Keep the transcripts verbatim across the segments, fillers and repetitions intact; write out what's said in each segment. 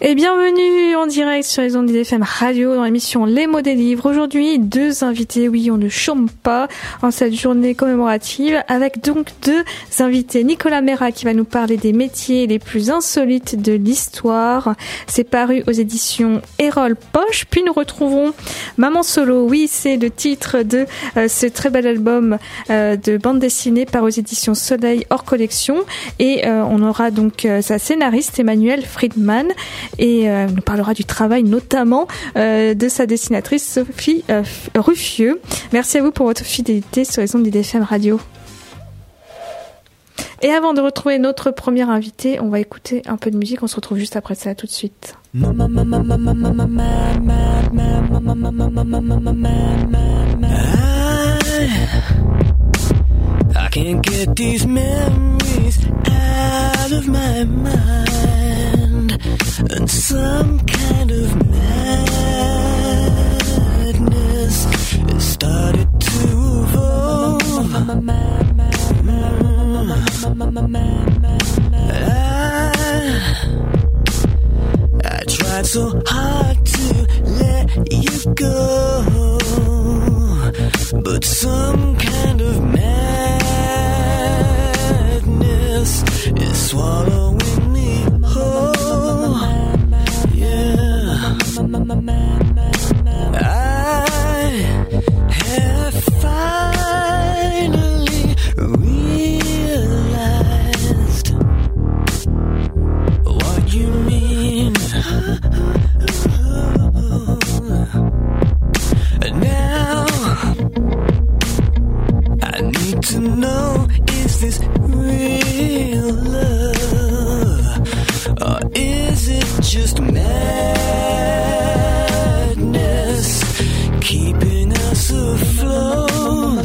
Et bienvenue en direct sur les ondes d'I D F M Radio dans l'émission Les mots des livres. Aujourd'hui, deux invités, oui, on ne chôme pas en cette journée commémorative, avec donc deux invités. Nicolas Mera qui va nous parler des métiers les plus insolites de l'histoire. C'est paru aux éditions Erol Poche. Puis nous retrouverons Maman Solo. Oui, c'est le titre de euh, ce très bel album euh, de bande dessinée par aux éditions Soleil hors collection. Et euh, on aura donc euh, sa scénariste Emmanuelle Friedman. Et euh, nous parlera du travail notamment euh, de sa dessinatrice Sophie euh, Ruffieux. Merci à vous pour votre fidélité sur les ondes d'I D F M Radio. Et avant de retrouver notre premier invité, on va écouter un peu de musique. On se retrouve juste après ça, tout de suite. I can't get these memories out of my mind, and some kind of madness has started to evolve. I, I tried so hard to let you go, but some kind of madness is swallowing me whole. Yeah, I have finally realized what you mean. Now I need to know, is this real love, or is it just madness keeping us afloat?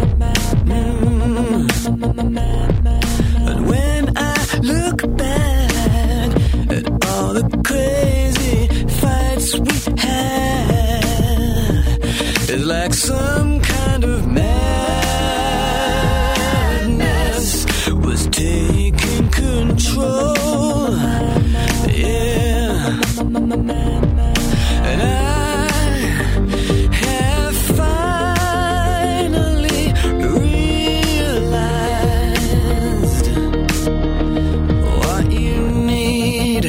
Mm. And when I look back at all the crazy fights we had, it's like some kind of madness was taking control. Yeah, and I have finally realized what you need.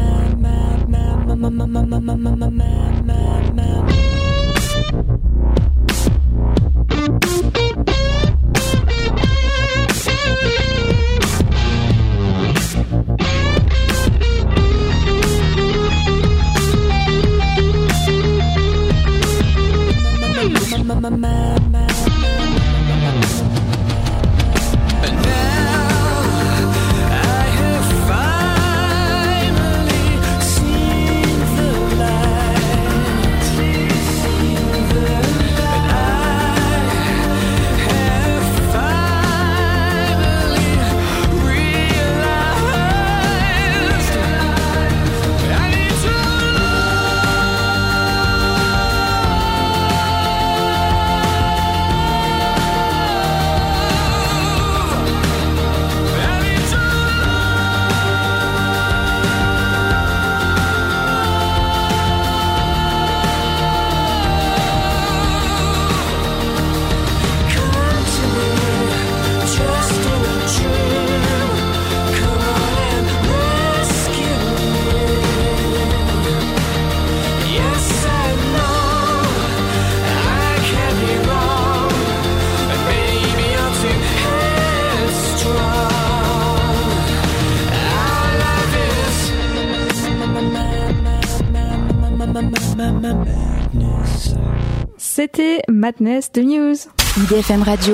C'était Madness de News. I D F M Radio,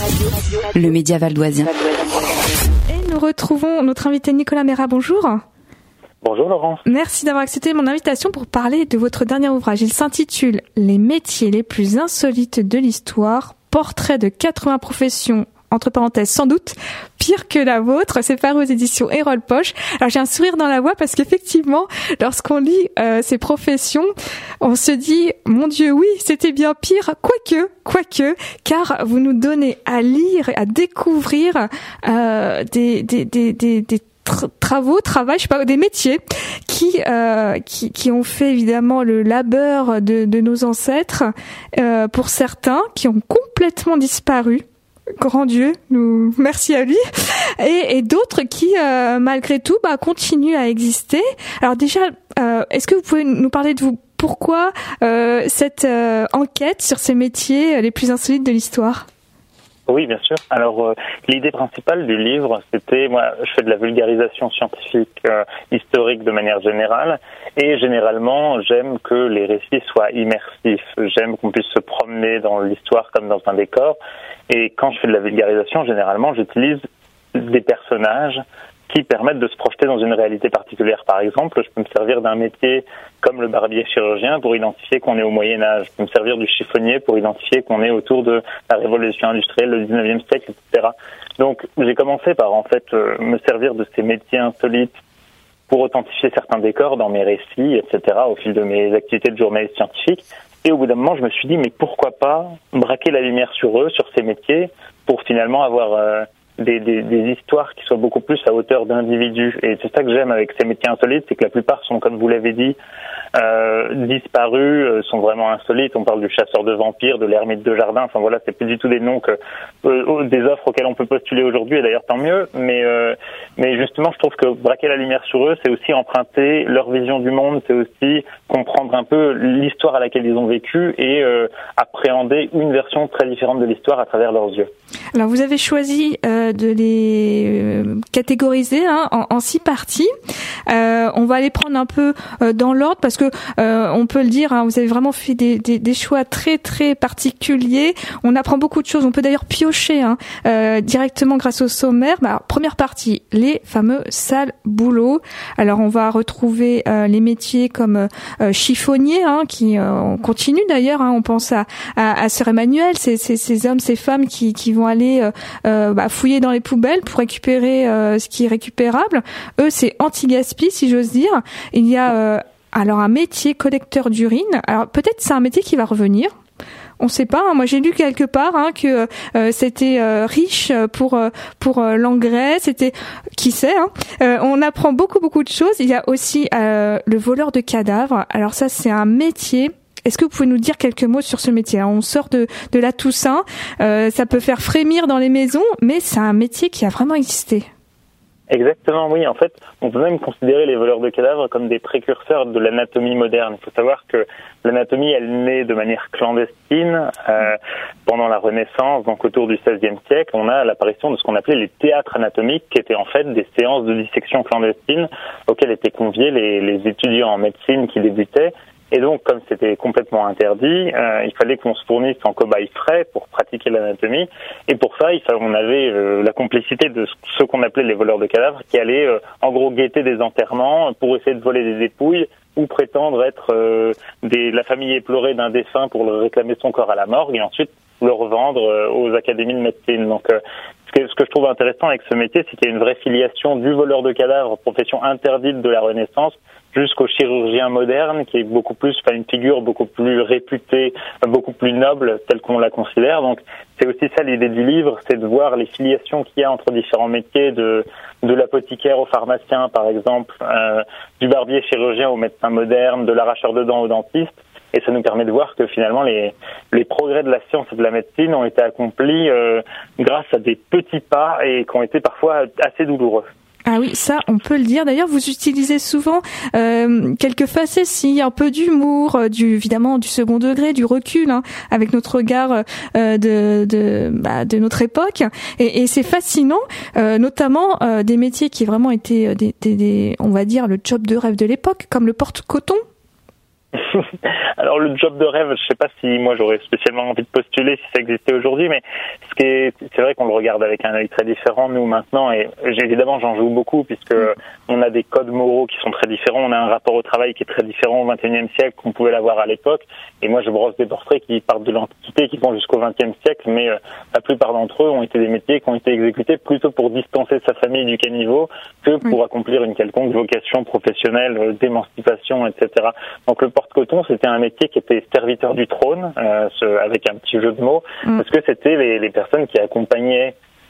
le média valdoisien. Et nous retrouvons notre invité Nicolas Mera. Bonjour. Bonjour Laurence. Merci d'avoir accepté mon invitation pour parler de votre dernier ouvrage. Il s'intitule « Les métiers les plus insolites de l'histoire, portrait de quatre-vingts professions ». Entre parenthèses, sans doute, pire que la vôtre. C'est paru aux éditions Erol Poche. Alors, j'ai un sourire dans la voix parce qu'effectivement, lorsqu'on lit euh, ces professions, on se dit, mon Dieu, oui, c'était bien pire. Quoique, quoique, car vous nous donnez à lire, à découvrir euh, des, des, des, des, des travaux, travail, je sais pas, des métiers qui qui, euh, qui qui ont fait évidemment le labeur de, de nos ancêtres, euh, pour certains qui ont complètement disparu. Grand Dieu, nous merci à lui, et, et d'autres qui, euh, malgré tout, bah, continuent à exister. Alors déjà, euh, est-ce que vous pouvez nous parler de vous? Pourquoi euh, cette euh, enquête sur ces métiers les plus insolites de l'histoire? Oui, bien sûr. Alors, euh, l'idée principale du livre, c'était, moi, je fais de la vulgarisation scientifique, euh, historique de manière générale, et généralement, j'aime que les récits soient immersifs. J'aime qu'on puisse se promener dans l'histoire comme dans un décor. Et quand je fais de la vulgarisation, généralement, j'utilise des personnages qui permettent de se projeter dans une réalité particulière. Par exemple, je peux me servir d'un métier comme le barbier chirurgien pour identifier qu'on est au Moyen-Âge. Je peux me servir du chiffonnier pour identifier qu'on est autour de la révolution industrielle, le dix-neuvième siècle, et cetera. Donc, j'ai commencé par, en fait, euh, me servir de ces métiers insolites pour authentifier certains décors dans mes récits, et cetera, au fil de mes activités de journaliste scientifique. Et au bout d'un moment, je me suis dit, mais pourquoi pas braquer la lumière sur eux, sur ces métiers, pour finalement avoir euh, des, des, des histoires qui soient beaucoup plus à hauteur d'individus. Et c'est ça que j'aime avec ces métiers insolites, c'est que la plupart sont, comme vous l'avez dit, euh, disparus, euh, sont vraiment insolites. On parle du chasseur de vampires, de l'ermite de jardin. Enfin voilà, c'est plus du tout des noms que euh, des offres auxquelles on peut postuler aujourd'hui. Et d'ailleurs, tant mieux. Mais euh, mais justement, je trouve que braquer la lumière sur eux, c'est aussi emprunter leur vision du monde. C'est aussi comprendre un peu l'histoire à laquelle ils ont vécu et euh, appréhender une version très différente de l'histoire à travers leurs yeux. Alors, vous avez choisi euh, de les euh, catégoriser hein, en, en six parties. Euh, on va les prendre un peu euh, dans l'ordre parce que euh, on peut le dire, hein, vous avez vraiment fait des, des, des choix très très particuliers. On apprend beaucoup de choses. On peut d'ailleurs piocher hein, euh, directement grâce au sommaire. Bah, alors, première partie, les fameux sales boulots. Alors, on va retrouver euh, les métiers comme euh, chiffonnier, hein, qui euh, on continue d'ailleurs. Hein, on pense à, à, à Sœur Emmanuelle, ces, ces, ces hommes, ces femmes qui, qui vont aller euh, euh, bah, fouiller dans les poubelles pour récupérer euh, ce qui est récupérable. Eux, c'est anti-gaspi, si j'ose dire. Il y a euh, alors un métier collecteur d'urine. Alors peut-être c'est un métier qui va revenir. On sait pas. Hein. Moi, j'ai lu quelque part hein, que euh, c'était euh, riche pour euh, pour euh, l'engrais. C'était qui sait. Hein. Euh, on apprend beaucoup beaucoup de choses. Il y a aussi euh, le voleur de cadavres. Alors ça, c'est un métier. Est-ce que vous pouvez nous dire quelques mots sur ce métier? On sort de, de la Toussaint, euh, ça peut faire frémir dans les maisons, mais c'est un métier qui a vraiment existé. Exactement, oui. En fait, on peut même considérer les voleurs de cadavres comme des précurseurs de l'anatomie moderne. Il faut savoir que l'anatomie, elle naît de manière clandestine euh, pendant la Renaissance, donc autour du seizième siècle. On a l'apparition de ce qu'on appelait les théâtres anatomiques, qui étaient en fait des séances de dissection clandestines auxquelles étaient conviés les, les étudiants en médecine qui débutaient. Et donc, comme c'était complètement interdit, euh, il fallait qu'on se fournisse en cobayes frais pour pratiquer l'anatomie. Et pour ça, il fallait, on avait euh, la complicité de ceux qu'on appelait les voleurs de cadavres, qui allaient euh, en gros guetter des enterrements pour essayer de voler des dépouilles ou prétendre être euh, des, la famille éplorée d'un défunt pour le réclamer son corps à la morgue et ensuite le revendre euh, aux académies de médecine. Donc, euh, ce que, ce que je trouve intéressant avec ce métier, c'est qu'il y a une vraie filiation du voleur de cadavres, profession interdite de la Renaissance, jusqu'au chirurgien moderne, qui est beaucoup plus, enfin une figure beaucoup plus réputée, beaucoup plus noble, telle qu'on la considère. Donc, c'est aussi ça l'idée du livre, c'est de voir les filiations qu'il y a entre différents métiers, de de l'apothicaire au pharmacien, par exemple, euh, du barbier chirurgien au médecin moderne, de l'arracheur de dents au dentiste. Et ça nous permet de voir que finalement les les progrès de la science et de la médecine ont été accomplis euh, grâce à des petits pas et qui ont été parfois assez douloureux. Ah oui, ça, on peut le dire. D'ailleurs, vous utilisez souvent euh, quelques facéties, un peu d'humour, euh, du évidemment du second degré, du recul, hein, avec notre regard euh, de de, bah, de notre époque. Et, et c'est fascinant, euh, notamment euh, des métiers qui vraiment étaient des, des, des, on va dire, le job de rêve de l'époque, comme le porte-coton. Alors le job de rêve, je sais pas si moi j'aurais spécialement envie de postuler si ça existait aujourd'hui, mais ce qui est, c'est vrai qu'on le regarde avec un œil très différent nous maintenant, et évidemment j'en joue beaucoup puisque on a des codes moraux qui sont très différents, on a un rapport au travail qui est très différent au vingt et unième siècle qu'on pouvait l'avoir à l'époque, et moi je brosse des portraits qui partent de l'Antiquité, qui vont jusqu'au vingtième siècle, mais euh, la plupart d'entre eux ont été des métiers qui ont été exécutés plutôt pour distancer sa famille du caniveau que pour oui. accomplir une quelconque vocation professionnelle, euh, d'émancipation, et cetera. Donc le porte-coton, c'était un métier qui était serviteur du trône, euh, ce, avec un petit jeu de mots, mmh. parce que c'était les, les personnes qui accompagnaient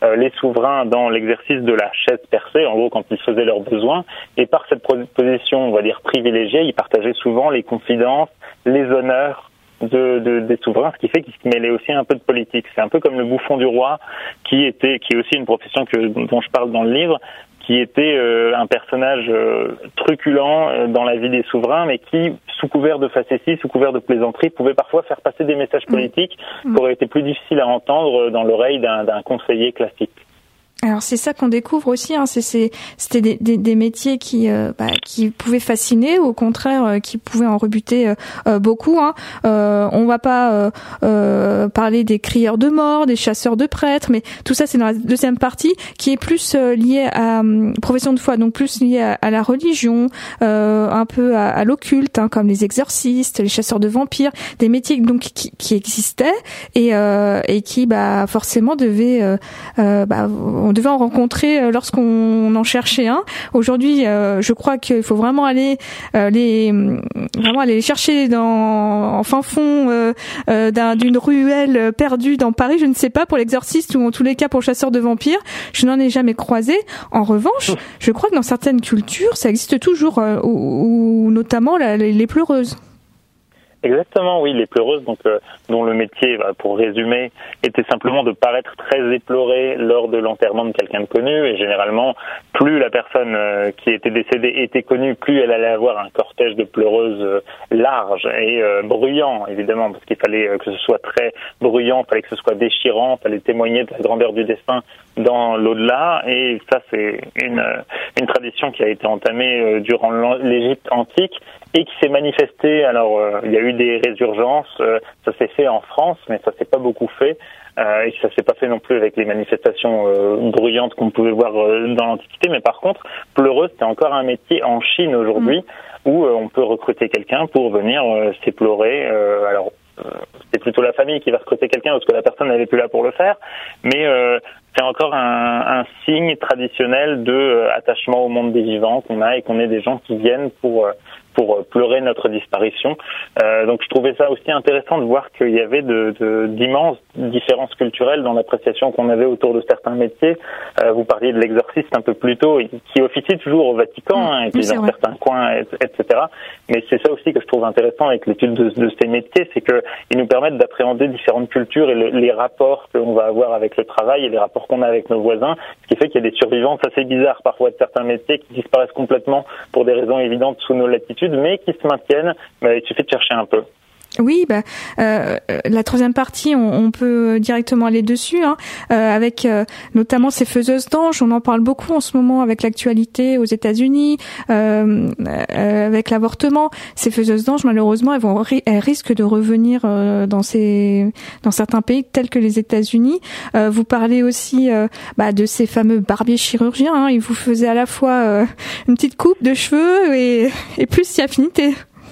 euh, les souverains dans l'exercice de la chaise percée, en gros quand ils faisaient leurs besoins, et par cette position, on va dire privilégiée, ils partageaient souvent les confidences, les honneurs de, de des souverains, ce qui fait qu'ils se mêlaient aussi un peu de politique. C'est un peu comme le bouffon du roi, qui était, qui est aussi une profession que dont je parle dans le livre, qui était euh, un personnage euh, truculent euh, dans la vie des souverains, mais qui, sous couvert de facéties, sous couvert de plaisanterie, pouvait parfois faire passer des messages politiques mmh. qui auraient été plus difficiles à entendre dans l'oreille d'un, d'un conseiller classique. Alors c'est ça qu'on découvre aussi, hein, c'est, c'est c'était des, des, des métiers qui euh, bah, qui pouvaient fasciner, ou au contraire euh, qui pouvaient en rebuter euh, euh, beaucoup. Hein. Euh, on va pas euh, euh, parler des crieurs de mort, des chasseurs de prêtres, mais tout ça c'est dans la deuxième partie, qui est plus euh, liée à euh, profession de foi, donc plus liée à, à la religion, euh, un peu à, à l'occulte, hein, comme les exorcistes, les chasseurs de vampires, des métiers donc qui, qui existaient et euh, et qui bah forcément devaient euh, euh, bah, on devait en rencontrer lorsqu'on en cherchait un. Aujourd'hui, euh, je crois qu'il faut vraiment aller euh, les vraiment aller les chercher dans en fin fond euh, euh, d'un, d'une ruelle perdue dans Paris. Je ne sais pas pour l'exorciste, ou en tous les cas pour le chasseur de vampires. Je n'en ai jamais croisé. En revanche, je crois que dans certaines cultures, ça existe toujours, euh, ou, ou notamment la, les, les pleureuses. Exactement, oui, les pleureuses, donc euh, dont le métier, bah, pour résumer, était simplement de paraître très éploré lors de l'enterrement de quelqu'un de connu, et généralement, plus la personne euh, qui était décédée était connue, plus elle allait avoir un cortège de pleureuses euh, large et euh, bruyant, évidemment, parce qu'il fallait euh, que ce soit très bruyant, il fallait que ce soit déchirant, il fallait témoigner de la grandeur du destin dans l'au-delà, et ça c'est une euh, une tradition qui a été entamée euh, durant l'Égypte antique, et qui s'est manifestée. Alors, euh, il y a eu des résurgences, euh, ça s'est fait en France, mais ça s'est pas beaucoup fait, euh, et ça s'est pas fait non plus avec les manifestations euh, bruyantes qu'on pouvait voir euh, dans l'Antiquité. Mais par contre, pleureuse, c'est encore un métier en Chine aujourd'hui, mmh. où euh, on peut recruter quelqu'un pour venir euh, s'éplorer. Euh, alors, euh, c'est plutôt la famille qui va recruter quelqu'un parce que la personne n'avait plus là pour le faire, mais euh, c'est encore un, un signe traditionnel de euh, attachement au monde des vivants qu'on a, et qu'on ait des gens qui viennent pour euh, pour pleurer notre disparition. Euh, donc je trouvais ça aussi intéressant de voir qu'il y avait de, de, d'immenses différences culturelles dans l'appréciation qu'on avait autour de certains métiers. Euh, vous parliez de l'exorciste un peu plus tôt, qui officie toujours au Vatican, mmh, hein, et puis dans vrai. certains coins, et cetera. Mais c'est ça aussi que je trouve intéressant avec l'étude de, de ces métiers, c'est qu'ils nous permettent d'appréhender différentes cultures et le, les rapports qu'on va avoir avec le travail et les rapports qu'on a avec nos voisins, ce qui fait qu'il y a des survivances assez bizarres parfois de certains métiers qui disparaissent complètement pour des raisons évidentes sous nos latitudes, mais qui se maintiennent. Bah, il suffit de chercher un peu. Oui, bah, euh, la troisième partie, on, on peut directement aller dessus, hein, euh, avec euh, notamment ces faiseuses d'anges. On en parle beaucoup en ce moment avec l'actualité aux États-Unis, euh, euh, avec l'avortement. Ces faiseuses d'anges, malheureusement, elles vont, elles risquent de revenir euh, dans ces, dans certains pays tels que les États-Unis. Euh, vous parlez aussi euh, bah, de ces fameux barbiers chirurgiens. Hein, ils vous faisaient à la fois euh, une petite coupe de cheveux et, et plus si affinité.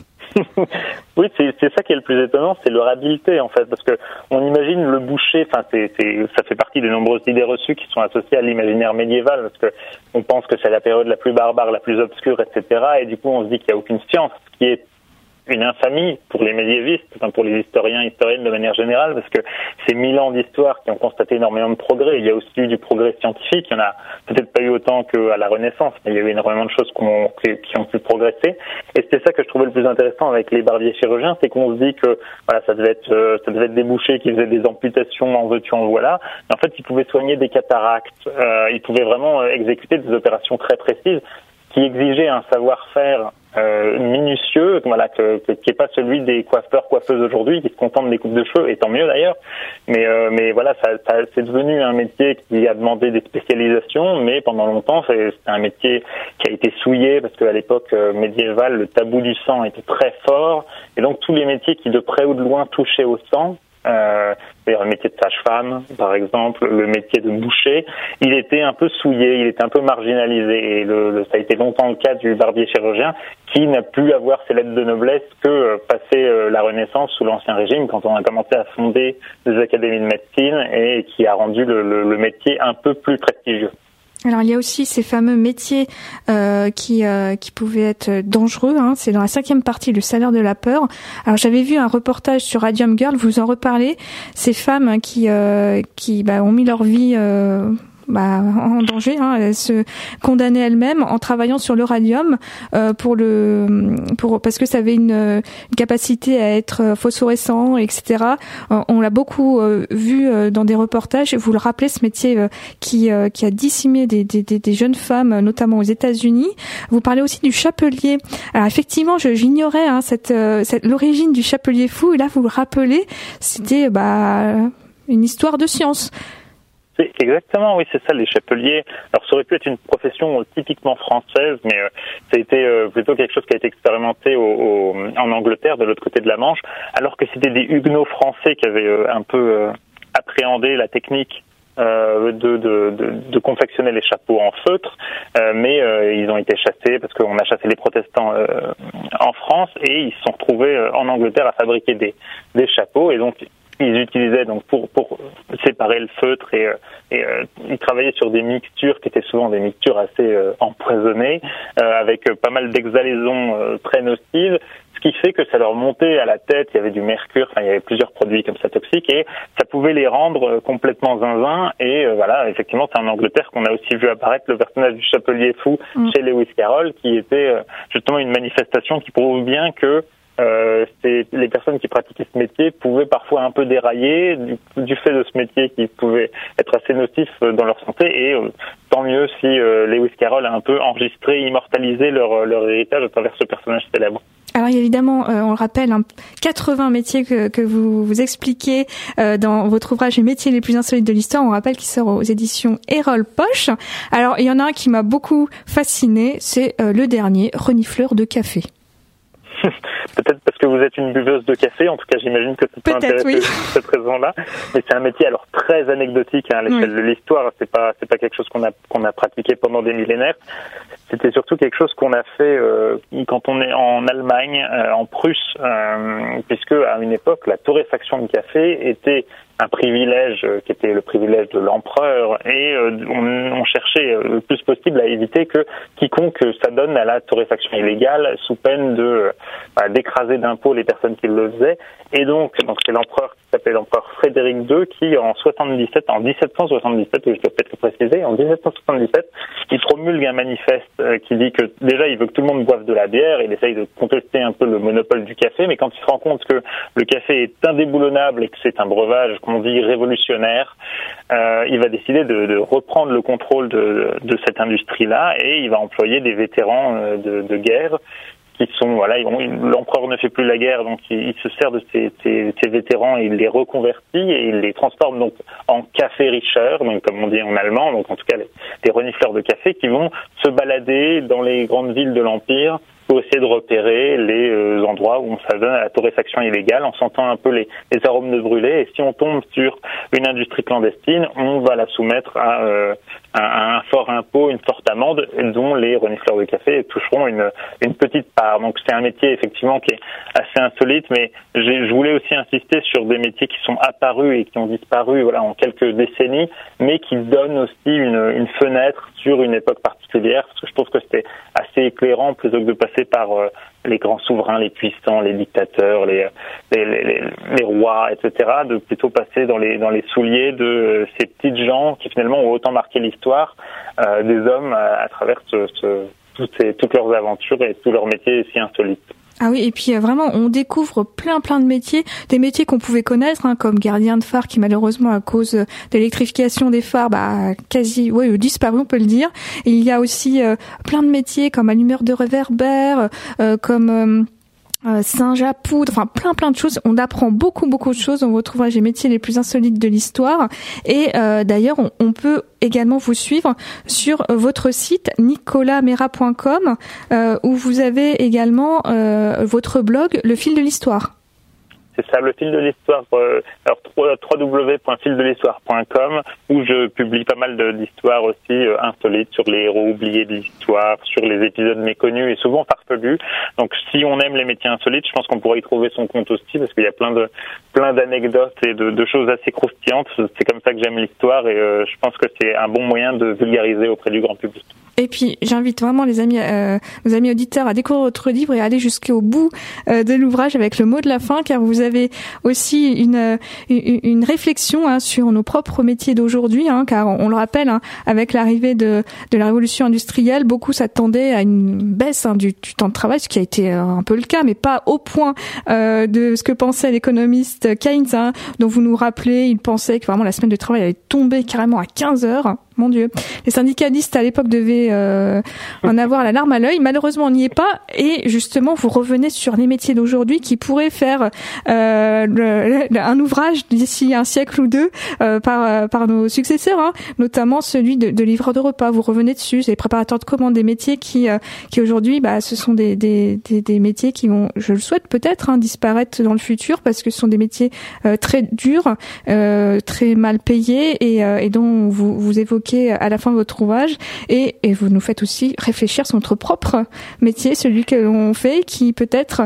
Oui, c'est, c'est ça qui est le plus étonnant, c'est leur habileté en fait, parce que on imagine le boucher, enfin c'est, c'est, ça fait partie des nombreuses idées reçues qui sont associées à l'imaginaire médiéval, parce que on pense que c'est la période la plus barbare, la plus obscure, et cetera. Et du coup, on se dit qu'il n'y a aucune science, ce qui est une infamie pour les médiévistes, enfin pour les historiens, historiennes de manière générale, parce que c'est mille ans d'histoire qui ont constaté énormément de progrès. Il y a aussi eu du progrès scientifique. Il y en a peut-être pas eu autant qu'à la Renaissance, mais il y a eu énormément de choses qu'on, qui ont pu progresser. Et c'est ça que je trouvais le plus intéressant avec les barbiers chirurgiens, c'est qu'on se dit que voilà, ça devait être, euh, ça devait être des bouchers qui faisaient des amputations, en veux-tu, en voilà. Mais en fait, ils pouvaient soigner des cataractes. Euh, ils pouvaient vraiment exécuter des opérations très précises qui exigeaient un savoir-faire Euh, minutieux, voilà, que, que, qui est pas celui des coiffeurs, coiffeuses aujourd'hui, qui se contentent des coupes de cheveux, et tant mieux d'ailleurs. Mais, euh, mais voilà, ça, ça, c'est devenu un métier qui a demandé des spécialisations, mais pendant longtemps, c'est, c'est un métier qui a été souillé, parce qu'à l'époque euh, médiévale, le tabou du sang était très fort, et donc tous les métiers qui de près ou de loin touchaient au sang, Euh, c'est-à-dire le métier de sage-femme, par exemple, le métier de boucher, il était un peu souillé, il était un peu marginalisé, et le, le, ça a été longtemps le cas du barbier chirurgien, qui n'a pu avoir ses lettres de noblesse que euh, passé euh, la Renaissance sous l'Ancien Régime, quand on a commencé à fonder des académies de médecine, et qui a rendu le, le, le métier un peu plus prestigieux. Alors il y a aussi ces fameux métiers euh, qui euh, qui pouvaient être dangereux. Hein. C'est dans la cinquième partie, le salaire de la peur. Alors j'avais vu un reportage sur Radium Girl, vous en reparlez. Ces femmes qui euh, qui bah, ont mis leur vie euh, bah, en danger, hein. Elles se condamnaient elles-mêmes en travaillant sur le radium euh, pour le pour parce que ça avait une, une capacité à être phosphorescent, et cetera. Euh, on l'a beaucoup euh, vu euh, dans des reportages. Vous le rappelez, ce métier euh, qui euh, qui a dissimé des, des des des jeunes femmes, notamment aux États-Unis. Vous parlez aussi du chapelier. Alors effectivement, je, j'ignorais hein, cette, euh, cette l'origine du chapelier fou. Et là, vous le rappelez, c'était bah une histoire de science. Exactement, oui, c'est ça, les chapeliers. Alors, ça aurait pu être une profession typiquement française, mais euh, ça a été euh, plutôt quelque chose qui a été expérimenté au, au, en Angleterre, de l'autre côté de la Manche, alors que c'était des huguenots français qui avaient euh, un peu euh, appréhendé la technique euh, de, de, de, de confectionner les chapeaux en feutre, euh, mais euh, ils ont été chassés parce qu'on a chassé les protestants euh, en France, et ils se sont retrouvés euh, en Angleterre à fabriquer des, des chapeaux, et donc ils utilisaient donc pour pour séparer le feutre et, et euh, ils travaillaient sur des mixtures qui étaient souvent des mixtures assez euh, empoisonnées euh, avec pas mal d'exhalaisons euh, très nocives, ce qui fait que ça leur montait à la tête, il y avait du mercure, enfin il y avait plusieurs produits comme ça toxiques et ça pouvait les rendre euh, complètement zinzin et euh, voilà, effectivement c'est en Angleterre qu'on a aussi vu apparaître le personnage du chapelier fou mmh. chez Lewis Carroll qui était euh, justement une manifestation qui prouve bien que Euh, c'est les personnes qui pratiquaient ce métier pouvaient parfois un peu dérailler du, du fait de ce métier qui pouvait être assez nocif dans leur santé et euh, tant mieux si euh, Lewis Carroll a un peu enregistré, immortalisé leur, leur héritage à travers ce personnage célèbre. Alors évidemment, euh, on le rappelle, hein, quatre-vingts métiers que, que vous, vous expliquez euh, dans votre ouvrage Les métiers les plus insolites de l'histoire. On rappelle qu'il sort aux éditions Erol Poche. Alors il y en a un qui m'a beaucoup fasciné, c'est euh, le dernier, renifleur de café. Peut-être parce que vous êtes une buveuse de café, en tout cas j'imagine que c'est pas intéressant oui. pour cette raison-là. Mais c'est un métier alors très anecdotique hein, à l'échelle oui. de l'histoire. C'est pas c'est pas quelque chose qu'on a qu'on a pratiqué pendant des millénaires. C'était surtout quelque chose qu'on a fait euh, quand on est en Allemagne, euh, en Prusse, euh, puisque à une époque la torréfaction de café était un privilège euh, qui était le privilège de l'empereur et euh, on, on cherchait euh, le plus possible à éviter que quiconque s'adonne à la torréfaction illégale sous peine de euh, bah, d'écraser d'impôts les personnes qui le faisaient et donc donc c'est l'empereur qui s'appelait l'empereur Frédéric deux qui en soixante-dix-sept en dix-sept cent soixante-dix-sept oui, je dois peut-être le préciser en dix-sept cent soixante-dix-sept il promulgue un manifeste euh, qui dit que déjà il veut que tout le monde boive de la bière, il essaye de contester un peu le monopole du café mais quand il se rend compte que le café est indéboulonnable et que c'est un breuvage on dit révolutionnaire, euh, il va décider de, de reprendre le contrôle de, de cette industrie-là et il va employer des vétérans euh, de, de guerre qui sont, voilà, ils vont, l'empereur ne fait plus la guerre, donc il, il se sert de ces, ces, ces vétérans et il les reconvertit et il les transforme donc en café-richeurs, donc comme on dit en allemand, donc en tout cas les, les renifleurs de café qui vont se balader dans les grandes villes de l'Empire pour essayer de repérer les euh, endroits où on s'adonne à la torréfaction illégale en sentant un peu les, les arômes de brûlé. Et si on tombe sur une industrie clandestine, on va la soumettre à, euh, à un fort impôt, une forte amende, dont les renifleurs de café toucheront une, une petite part. Donc c'est un métier effectivement qui est assez insolite, mais j'ai, je voulais aussi insister sur des métiers qui sont apparus et qui ont disparu voilà, en quelques décennies, mais qui donnent aussi une, une fenêtre sur une époque particulière, parce que je trouve que c'était assez éclairant plutôt que de passer par euh, les grands souverains, les puissants, les dictateurs, les, les, les, les rois, et cetera, de plutôt passer dans les, dans les souliers de euh, ces petites gens qui finalement ont autant marqué l'histoire euh, des hommes à, à travers ce, ce, toutes, ces, toutes leurs aventures et tous leurs métiers si insolites. Ah oui, et puis vraiment, on découvre plein plein de métiers, des métiers qu'on pouvait connaître, hein, comme gardien de phare, qui malheureusement à cause de l'électrification des phares, bah quasi, ouais, disparu, on peut le dire. Et il y a aussi euh, plein de métiers comme allumeur de réverbères, euh, comme euh, Euh, singe à poudre, enfin plein plein de choses. On apprend beaucoup beaucoup de choses dans votre ouvrage Les métiers les plus insolites de l'histoire. Et euh, d'ailleurs, on, on peut également vous suivre sur votre site nicolas mera point com euh, où vous avez également euh, votre blog Le fil de l'histoire. C'est ça, le fil de l'histoire, euh, alors w w w point fil de l'histoire point com, où je publie pas mal de, d'histoires aussi euh, insolites sur les héros oubliés de l'histoire, sur les épisodes méconnus et souvent farfelus. Donc si on aime les métiers insolites, je pense qu'on pourrait y trouver son compte aussi, parce qu'il y a plein de plein d'anecdotes et de, de choses assez croustillantes. C'est comme ça que j'aime l'histoire et euh, je pense que c'est un bon moyen de vulgariser auprès du grand public. Et puis, j'invite vraiment les amis, euh, nos amis auditeurs à découvrir votre livre et à aller jusqu'au bout euh, de l'ouvrage avec le mot de la fin, car vous avez aussi une une, une réflexion hein, sur nos propres métiers d'aujourd'hui, hein, car on, on le rappelle, hein, avec l'arrivée de de la révolution industrielle, beaucoup s'attendaient à une baisse hein, du, du temps de travail, ce qui a été euh, un peu le cas, mais pas au point euh, de ce que pensait l'économiste Keynes, hein, dont vous nous rappelez. Il pensait que vraiment la semaine de travail allait tomber carrément à quinze heures. Mon Dieu. Les syndicalistes à l'époque devaient euh, en avoir la larme à l'œil. Malheureusement, on n'y est pas. Et justement, vous revenez sur les métiers d'aujourd'hui qui pourraient faire euh, le, le, un ouvrage d'ici un siècle ou deux euh, par par nos successeurs, hein, notamment celui de, de livreur de repas. Vous revenez dessus. C'est les préparateurs de commandes, des métiers qui euh, qui aujourd'hui, bah, ce sont des, des des des métiers qui vont, je le souhaite peut-être, hein, disparaître dans le futur parce que ce sont des métiers euh, très durs, euh, très mal payés et, euh, et dont vous vous évoquez à la fin de votre ouvrage et, et vous nous faites aussi réfléchir sur notre propre métier, celui que l'on fait, qui peut-être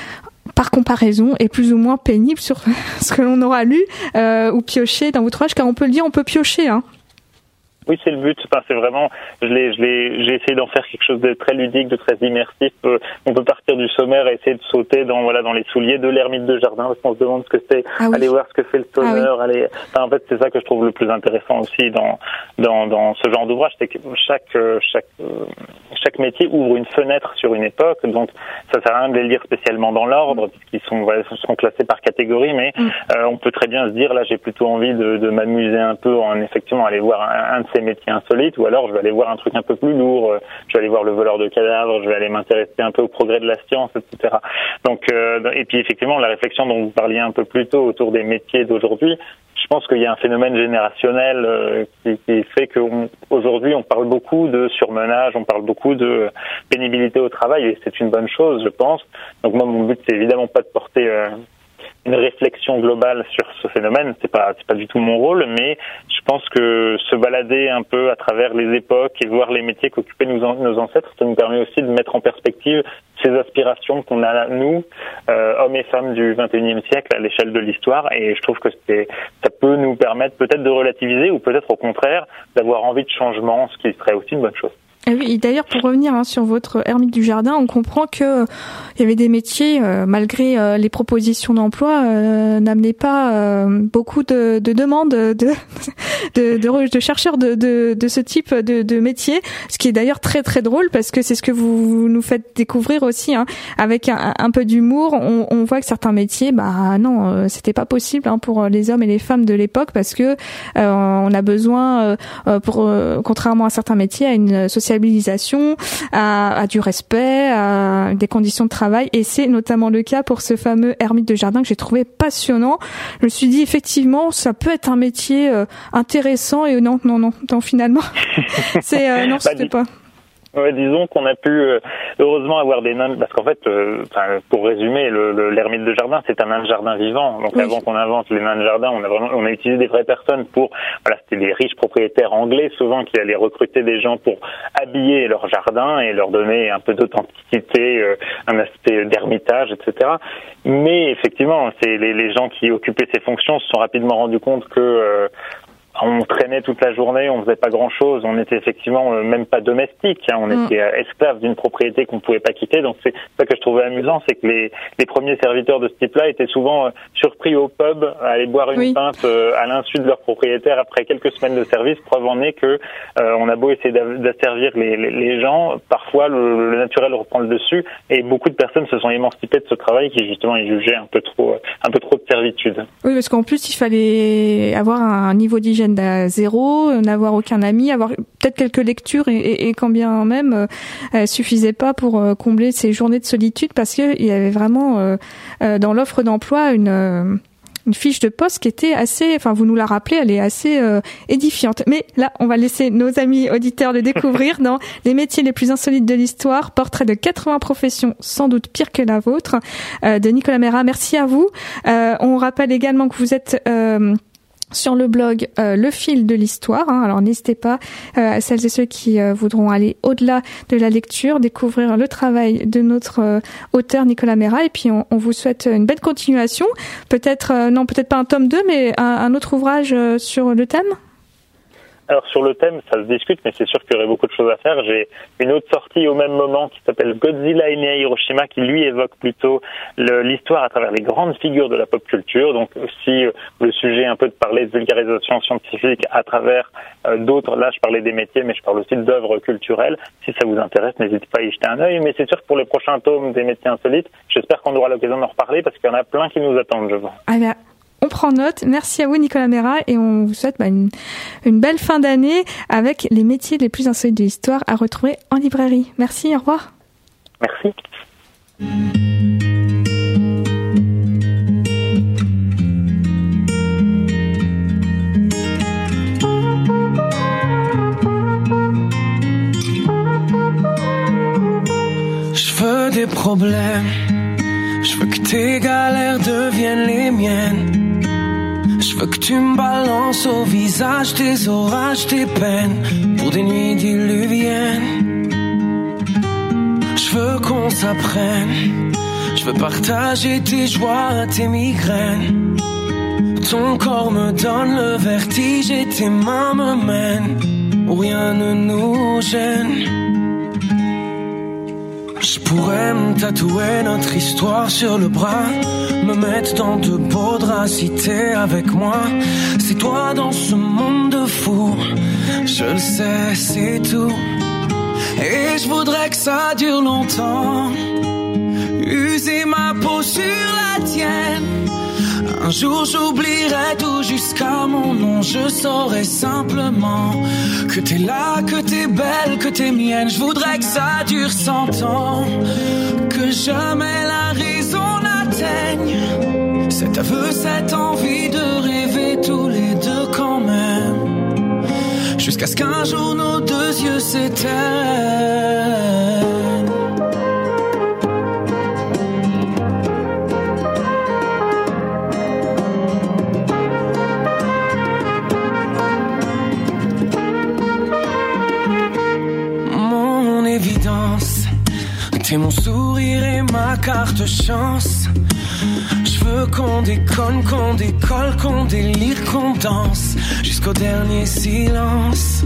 par comparaison est plus ou moins pénible sur ce que l'on aura lu euh, ou pioché dans votre ouvrage, car on peut le dire, on peut piocher, hein. Oui, c'est le but. Enfin, c'est vraiment, je l'ai, je l'ai, j'ai essayé d'en faire quelque chose de très ludique, de très immersif. Euh, on peut partir du sommaire et essayer de sauter dans, voilà, dans les souliers de l'ermite de jardin, parce qu'on se demande ce que c'est, ah oui. Aller voir ce que fait le sonneur, ah oui. aller, enfin, en fait, c'est ça que je trouve le plus intéressant aussi dans, dans, dans ce genre d'ouvrage, c'est que chaque, chaque, chaque métier ouvre une fenêtre sur une époque, donc ça sert à rien de les lire spécialement dans l'ordre, puisqu'ils sont, voilà, sont classés par catégorie, mais, mm. euh, on peut très bien se dire, là, j'ai plutôt envie de, de m'amuser un peu en, effectivement, aller voir un, un de ces métiers insolites, ou alors je vais aller voir un truc un peu plus lourd, je vais aller voir le voleur de cadavres, je vais aller m'intéresser un peu au progrès de la science, et cetera. Donc, euh, et puis effectivement, la réflexion dont vous parliez un peu plus tôt autour des métiers d'aujourd'hui, je pense qu'il y a un phénomène générationnel euh, qui, qui fait qu'aujourd'hui on, on parle beaucoup de surmenage, on parle beaucoup de pénibilité au travail, et c'est une bonne chose, je pense. Donc moi, mon but, c'est évidemment pas de porter euh, une réflexion globale sur ce phénomène, c'est pas c'est pas du tout mon rôle, mais je pense que se balader un peu à travers les époques et voir les métiers qu'occupaient nos, nos ancêtres, ça nous permet aussi de mettre en perspective ces aspirations qu'on a nous, euh, hommes et femmes du vingt et unième siècle à l'échelle de l'histoire, et je trouve que c'est ça peut nous permettre peut-être de relativiser ou peut-être au contraire d'avoir envie de changement, ce qui serait aussi une bonne chose. Et oui, d'ailleurs, pour revenir hein, sur votre ermite du jardin, on comprend que euh, il y avait des métiers, euh, malgré euh, les propositions d'emploi, euh, n'amenaient pas euh, beaucoup de, de demandes de, de, de, de chercheurs de, de, de ce type de, de métier, ce qui est d'ailleurs très très drôle, parce que c'est ce que vous nous faites découvrir aussi, hein, avec un, un peu d'humour. On, on voit que certains métiers, bah non, euh, c'était pas possible hein, pour les hommes et les femmes de l'époque, parce que euh, on a besoin, euh, pour euh, contrairement à certains métiers, à une société À, à du respect, à des conditions de travail, et c'est notamment le cas pour ce fameux ermite de jardin que j'ai trouvé passionnant. Je me suis dit effectivement ça peut être un métier euh, intéressant, et non non non, non finalement c'est euh, non c'était pas. Ouais, disons qu'on a pu euh, heureusement avoir des nains, parce qu'en fait, euh, pour résumer, le, le, l'ermite de jardin, c'est un nain de jardin vivant. Donc oui. Avant qu'on invente les nains de jardin, on a vraiment, on a utilisé des vraies personnes pour, voilà, c'était des riches propriétaires anglais souvent qui allaient recruter des gens pour habiller leur jardin et leur donner un peu d'authenticité, euh, un aspect d'ermitage, et cetera. Mais effectivement, c'est les, les gens qui occupaient ces fonctions se sont rapidement rendus compte que euh, on traînait toute la journée, on faisait pas grand-chose, on était effectivement euh, même pas domestique, hein, on mmh. était euh, esclave d'une propriété qu'on pouvait pas quitter. Donc c'est ça que je trouvais amusant, c'est que les, les premiers serviteurs de ce type-là étaient souvent euh, surpris au pub à aller boire une oui. pinte euh, à l'insu de leur propriétaire après quelques semaines de service. Preuve en est que euh, on a beau essayer d'asservir les, les, les gens, parfois le, le naturel reprend le dessus, et beaucoup de personnes se sont émancipées de ce travail qui justement est jugé un peu trop, un peu trop de servitude. Oui, parce qu'en plus il fallait avoir un niveau d'hygiène à zéro, n'avoir aucun ami, avoir peut-être quelques lectures, et, et, et quand bien même euh, elle suffisait pas pour euh, combler ces journées de solitude, parce que il y avait vraiment euh, euh, dans l'offre d'emploi une euh, une fiche de poste qui était assez, enfin vous nous la rappelez, elle est assez euh, édifiante. Mais là, on va laisser nos amis auditeurs le découvrir dans les métiers les plus insolites de l'histoire, portrait de quatre-vingts professions, sans doute pire que la vôtre, euh, de Nicolas Meyrat. Merci à vous. Euh, on rappelle également que vous êtes euh, sur le blog euh, Le Fil de l'Histoire. Hein. Alors n'hésitez pas, euh, à celles et ceux qui euh, voudront aller au-delà de la lecture, découvrir le travail de notre euh, auteur Nicolas Meyrat. Et puis on, on vous souhaite une belle continuation. Peut-être, euh, non, peut-être pas un tome deux, mais un, un autre ouvrage euh, sur le thème. Alors sur le thème, ça se discute, mais c'est sûr qu'il y aurait beaucoup de choses à faire. J'ai une autre sortie au même moment qui s'appelle Godzilla est né à Hiroshima, qui lui évoque plutôt le, l'histoire à travers les grandes figures de la pop culture. Donc si euh, le sujet un peu de parler de vulgarisation scientifique à travers euh, d'autres, là je parlais des métiers, mais je parle aussi d'œuvres culturelles. Si ça vous intéresse, n'hésitez pas à y jeter un œil. Mais c'est sûr que pour les prochains tomes des métiers insolites, j'espère qu'on aura l'occasion d'en reparler parce qu'il y en a plein qui nous attendent, je vois. Ah bien. On prend note. Merci à vous, Nicolas Meyrat, et on vous souhaite bah, une, une belle fin d'année avec les métiers les plus insolites de l'histoire à retrouver en librairie. Merci, au revoir. Merci. Je veux des problèmes, je veux que tes galères deviennent les miennes. Je veux que tu me balances au visage tes orages, tes peines, pour des nuits diluviennes. Je veux qu'on s'apprenne, je veux partager tes joies, tes migraines. Ton corps me donne le vertige et tes mains me mènent où rien ne nous gêne. Je pourrais me tatouer notre histoire sur le bras, me mettre dans de beaux draps si t'es avec moi. C'est toi dans ce monde de fous, je le sais, c'est tout. Et je voudrais que ça dure longtemps, user ma peau sur la tienne. Un jour j'oublierai tout jusqu'à mon nom, je saurai simplement que t'es là, que t'es belle, que t'es mienne. Je voudrais que ça dure cent ans, que jamais la raison n'atteigne cet aveu, cette envie de rêver tous les deux quand même, jusqu'à ce qu'un jour nos deux yeux s'éteignent. T'es mon sourire et ma carte chance. Je veux qu'on déconne, qu'on décolle, qu'on délire, qu'on danse jusqu'au dernier silence.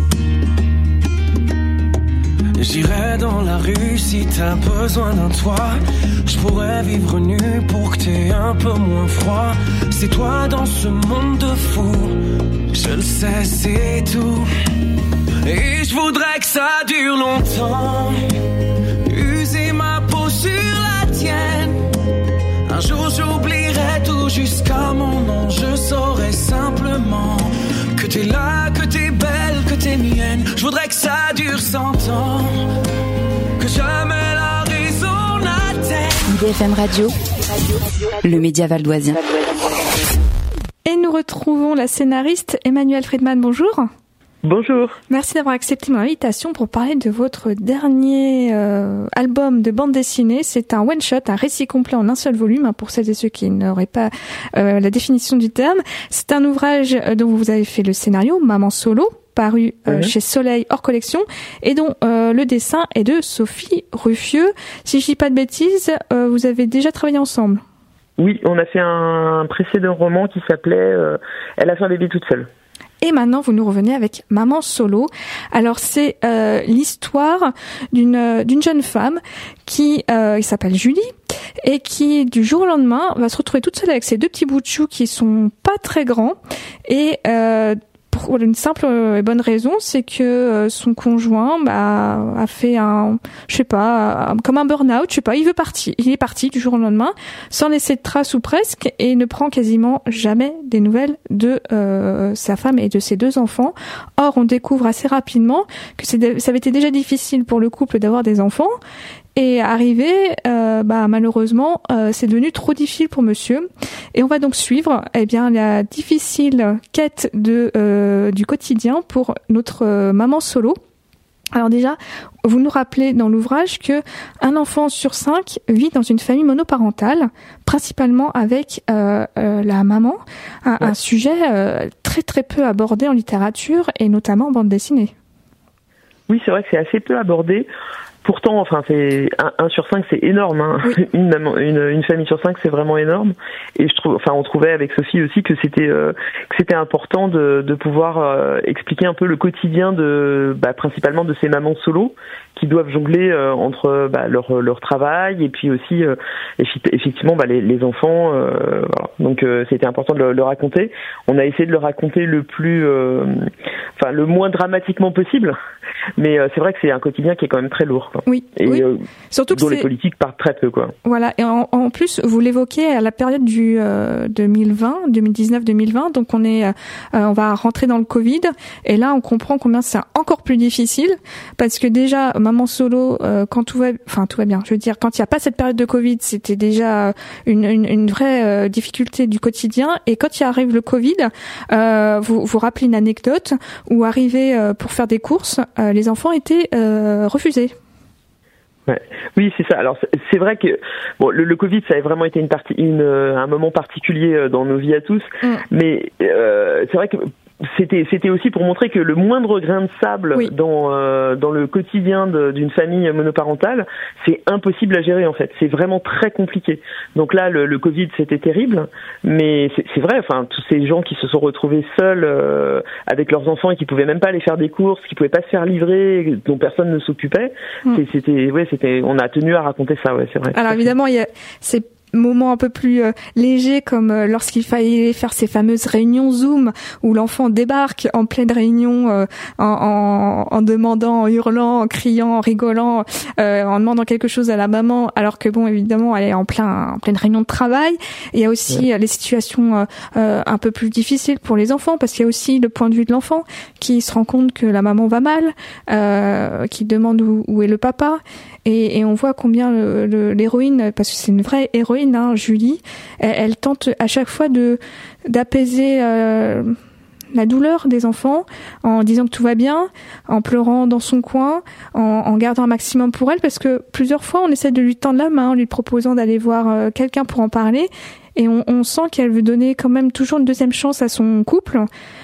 J'irai dans la rue si t'as besoin d'un toit. Je pourrais vivre nu pour que t'aies un peu moins froid. C'est toi dans ce monde de fous, je le sais, c'est tout. Et je voudrais que ça dure longtemps, user ma peau sur la tienne. Un jour j'oublierai tout jusqu'à mon nom, je saurai simplement que t'es là, que t'es belle, que t'es mienne. Je voudrais que ça dure cent ans, que jamais la raison n'atteigne. I D F M Radio, le média valdoisien. Et nous retrouvons la scénariste Emmanuelle Friedman. Bonjour. Bonjour. Merci d'avoir accepté mon invitation pour parler de votre dernier euh, album de bande dessinée. C'est un one-shot, un récit complet en un seul volume, hein, pour celles et ceux qui n'auraient pas euh, la définition du terme. C'est un ouvrage dont vous avez fait le scénario, Maman Solo, paru euh, mmh. chez Soleil hors collection, et dont euh, le dessin est de Sophie Ruffieux. Si je dis pas de bêtises, euh, vous avez déjà travaillé ensemble. Oui, on a fait un précédent roman qui s'appelait euh, Elle a fait un bébé toute seule. Et maintenant, vous nous revenez avec Maman Solo. Alors, c'est euh, l'histoire d'une d'une jeune femme qui euh, il s'appelle Julie et qui, du jour au lendemain, va se retrouver toute seule avec ses deux petits bouts de chou qui sont pas très grands. Et euh, pour une simple et bonne raison, c'est que son conjoint bah, a fait un, je sais pas, comme un burn-out, je sais pas, il veut partir, il est parti du jour au lendemain, sans laisser de traces ou presque, et ne prend quasiment jamais des nouvelles de euh, sa femme et de ses deux enfants. Or, on découvre assez rapidement que c'est, ça avait été déjà difficile pour le couple d'avoir des enfants. Et arrivé, euh, bah malheureusement, euh, c'est devenu trop difficile pour monsieur. Et on va donc suivre, eh bien, la difficile quête de euh, du quotidien pour notre euh, maman solo. Alors déjà, vous nous rappelez dans l'ouvrage que un enfant sur cinq vit dans une famille monoparentale, principalement avec euh, euh, la maman, un, ouais. un sujet euh, très très peu abordé en littérature et notamment en bande dessinée. Oui, c'est vrai que c'est assez peu abordé. Pourtant, enfin, c'est un, un sur cinq, c'est énorme. Hein. Oui. Une, une, une famille sur cinq, c'est vraiment énorme. Et je trouve, enfin, on trouvait avec Sophie aussi que c'était euh, que c'était important de, de pouvoir euh, expliquer un peu le quotidien de, bah, principalement de ces mamans solo qui doivent jongler euh, entre bah, leur leur travail et puis aussi euh, effectivement bah, les, les enfants. Euh, voilà. Donc, euh, c'était important de le, le raconter. On a essayé de le raconter le plus, euh, enfin, le moins dramatiquement possible. Mais euh, c'est vrai que c'est un quotidien qui est quand même très lourd. Quoi. Oui. Et oui. Euh, surtout dont que les politiques partent très peu, quoi. Voilà. Et en, en plus, vous l'évoquez à la période du euh, deux mille vingt, deux mille dix-neuf, deux mille vingt. Donc on est, euh, on va rentrer dans le Covid. Et là, on comprend combien c'est encore plus difficile parce que déjà, maman solo, euh, quand tout va, enfin tout va bien. Je veux dire, quand il n'y a pas cette période de Covid, c'était déjà une, une, une vraie euh, difficulté du quotidien. Et quand il arrive le Covid, euh, vous vous rappelez une anecdote où arrivé euh, pour faire des courses, euh, les enfants étaient euh, refusés. Ouais. Oui, c'est ça. Alors c'est vrai que bon, le, le Covid, ça a vraiment été une partie, une, un moment particulier dans nos vies à tous. Mm. Mais euh, c'est vrai que c'était c'était aussi pour montrer que le moindre grain de sable oui. dans euh, dans le quotidien de, d'une famille monoparentale, c'est impossible à gérer en fait. C'est vraiment très compliqué. Donc là, le, le Covid, c'était terrible, mais c'est, c'est vrai. Enfin, tous ces gens qui se sont retrouvés seuls euh, avec leurs enfants et qui pouvaient même pas aller faire des courses, qui pouvaient pas se faire livrer, dont personne ne s'occupait. Mm. C'est, c'était ouais, c'était. On a tenu à raconter ça. Ouais, c'est vrai. Alors évidemment, il y a c'est moments un peu plus euh, légers comme euh, lorsqu'il fallait faire ces fameuses réunions Zoom où l'enfant débarque en pleine réunion euh, en, en, en demandant, en hurlant, en criant, en rigolant, euh, en demandant quelque chose à la maman alors que bon évidemment elle est en plein en pleine réunion de travail. Il y a aussi ouais. les situations euh, euh, un peu plus difficiles pour les enfants parce qu'il y a aussi le point de vue de l'enfant qui se rend compte que la maman va mal, euh, qui demande où, où est le papa. Et, et on voit combien le, le, l'héroïne, parce que c'est une vraie héroïne, hein, Julie, elle, elle tente à chaque fois de d'apaiser euh, la douleur des enfants en disant que tout va bien, en pleurant dans son coin, en, en gardant un maximum pour elle, parce que plusieurs fois on essaie de lui tendre la main en lui proposant d'aller voir euh, quelqu'un pour en parler, et on, on sent qu'elle veut donner quand même toujours une deuxième chance à son couple.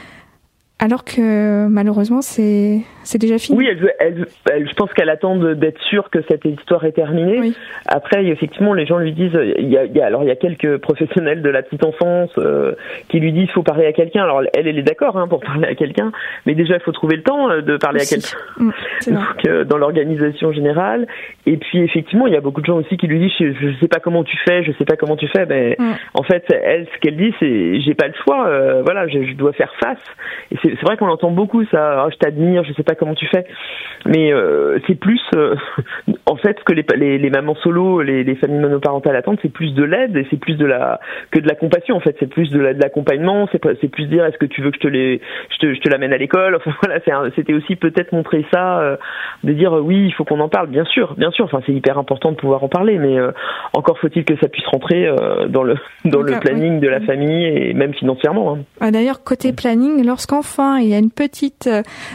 Alors que malheureusement c'est c'est déjà fini. Oui, elle, elle, elle, je pense qu'elle attend de, d'être sûre que cette histoire est terminée. Oui. Après, effectivement, les gens lui disent, il y a, il y a alors il y a quelques professionnels de la petite enfance euh, qui lui disent faut parler à quelqu'un. Alors elle, elle est d'accord hein, pour parler à quelqu'un, mais déjà il faut trouver le temps de parler aussi à quelqu'un. Mmh, c'est Donc euh, dans l'organisation générale. Et puis effectivement, il y a beaucoup de gens aussi qui lui disent je, je sais pas comment tu fais, je sais pas comment tu fais. Ben mmh. en fait, elle, ce qu'elle dit, c'est j'ai pas le choix. Euh, voilà, je, je dois faire face. Et c'est, c'est vrai qu'on entend beaucoup ça. Oh, je t'admire, je sais pas comment tu fais, mais euh, c'est plus euh, en fait ce que les, les, les mamans solo, les, les familles monoparentales attendent, c'est plus de l'aide et c'est plus de la que de la compassion en fait, c'est plus de, la, de l'accompagnement, c'est, c'est plus dire est-ce que tu veux que je te les, je te, je te l'amène à l'école, enfin voilà, c'est un, c'était aussi peut-être montrer ça, euh, de dire euh, oui il faut qu'on en parle, bien sûr, bien sûr, enfin c'est hyper important de pouvoir en parler, mais euh, encore faut-il que ça puisse rentrer euh, dans le dans Donc, le planning oui. de la famille et même financièrement. Hein. Ah, d'ailleurs côté planning, lorsqu'enfin il y a une petite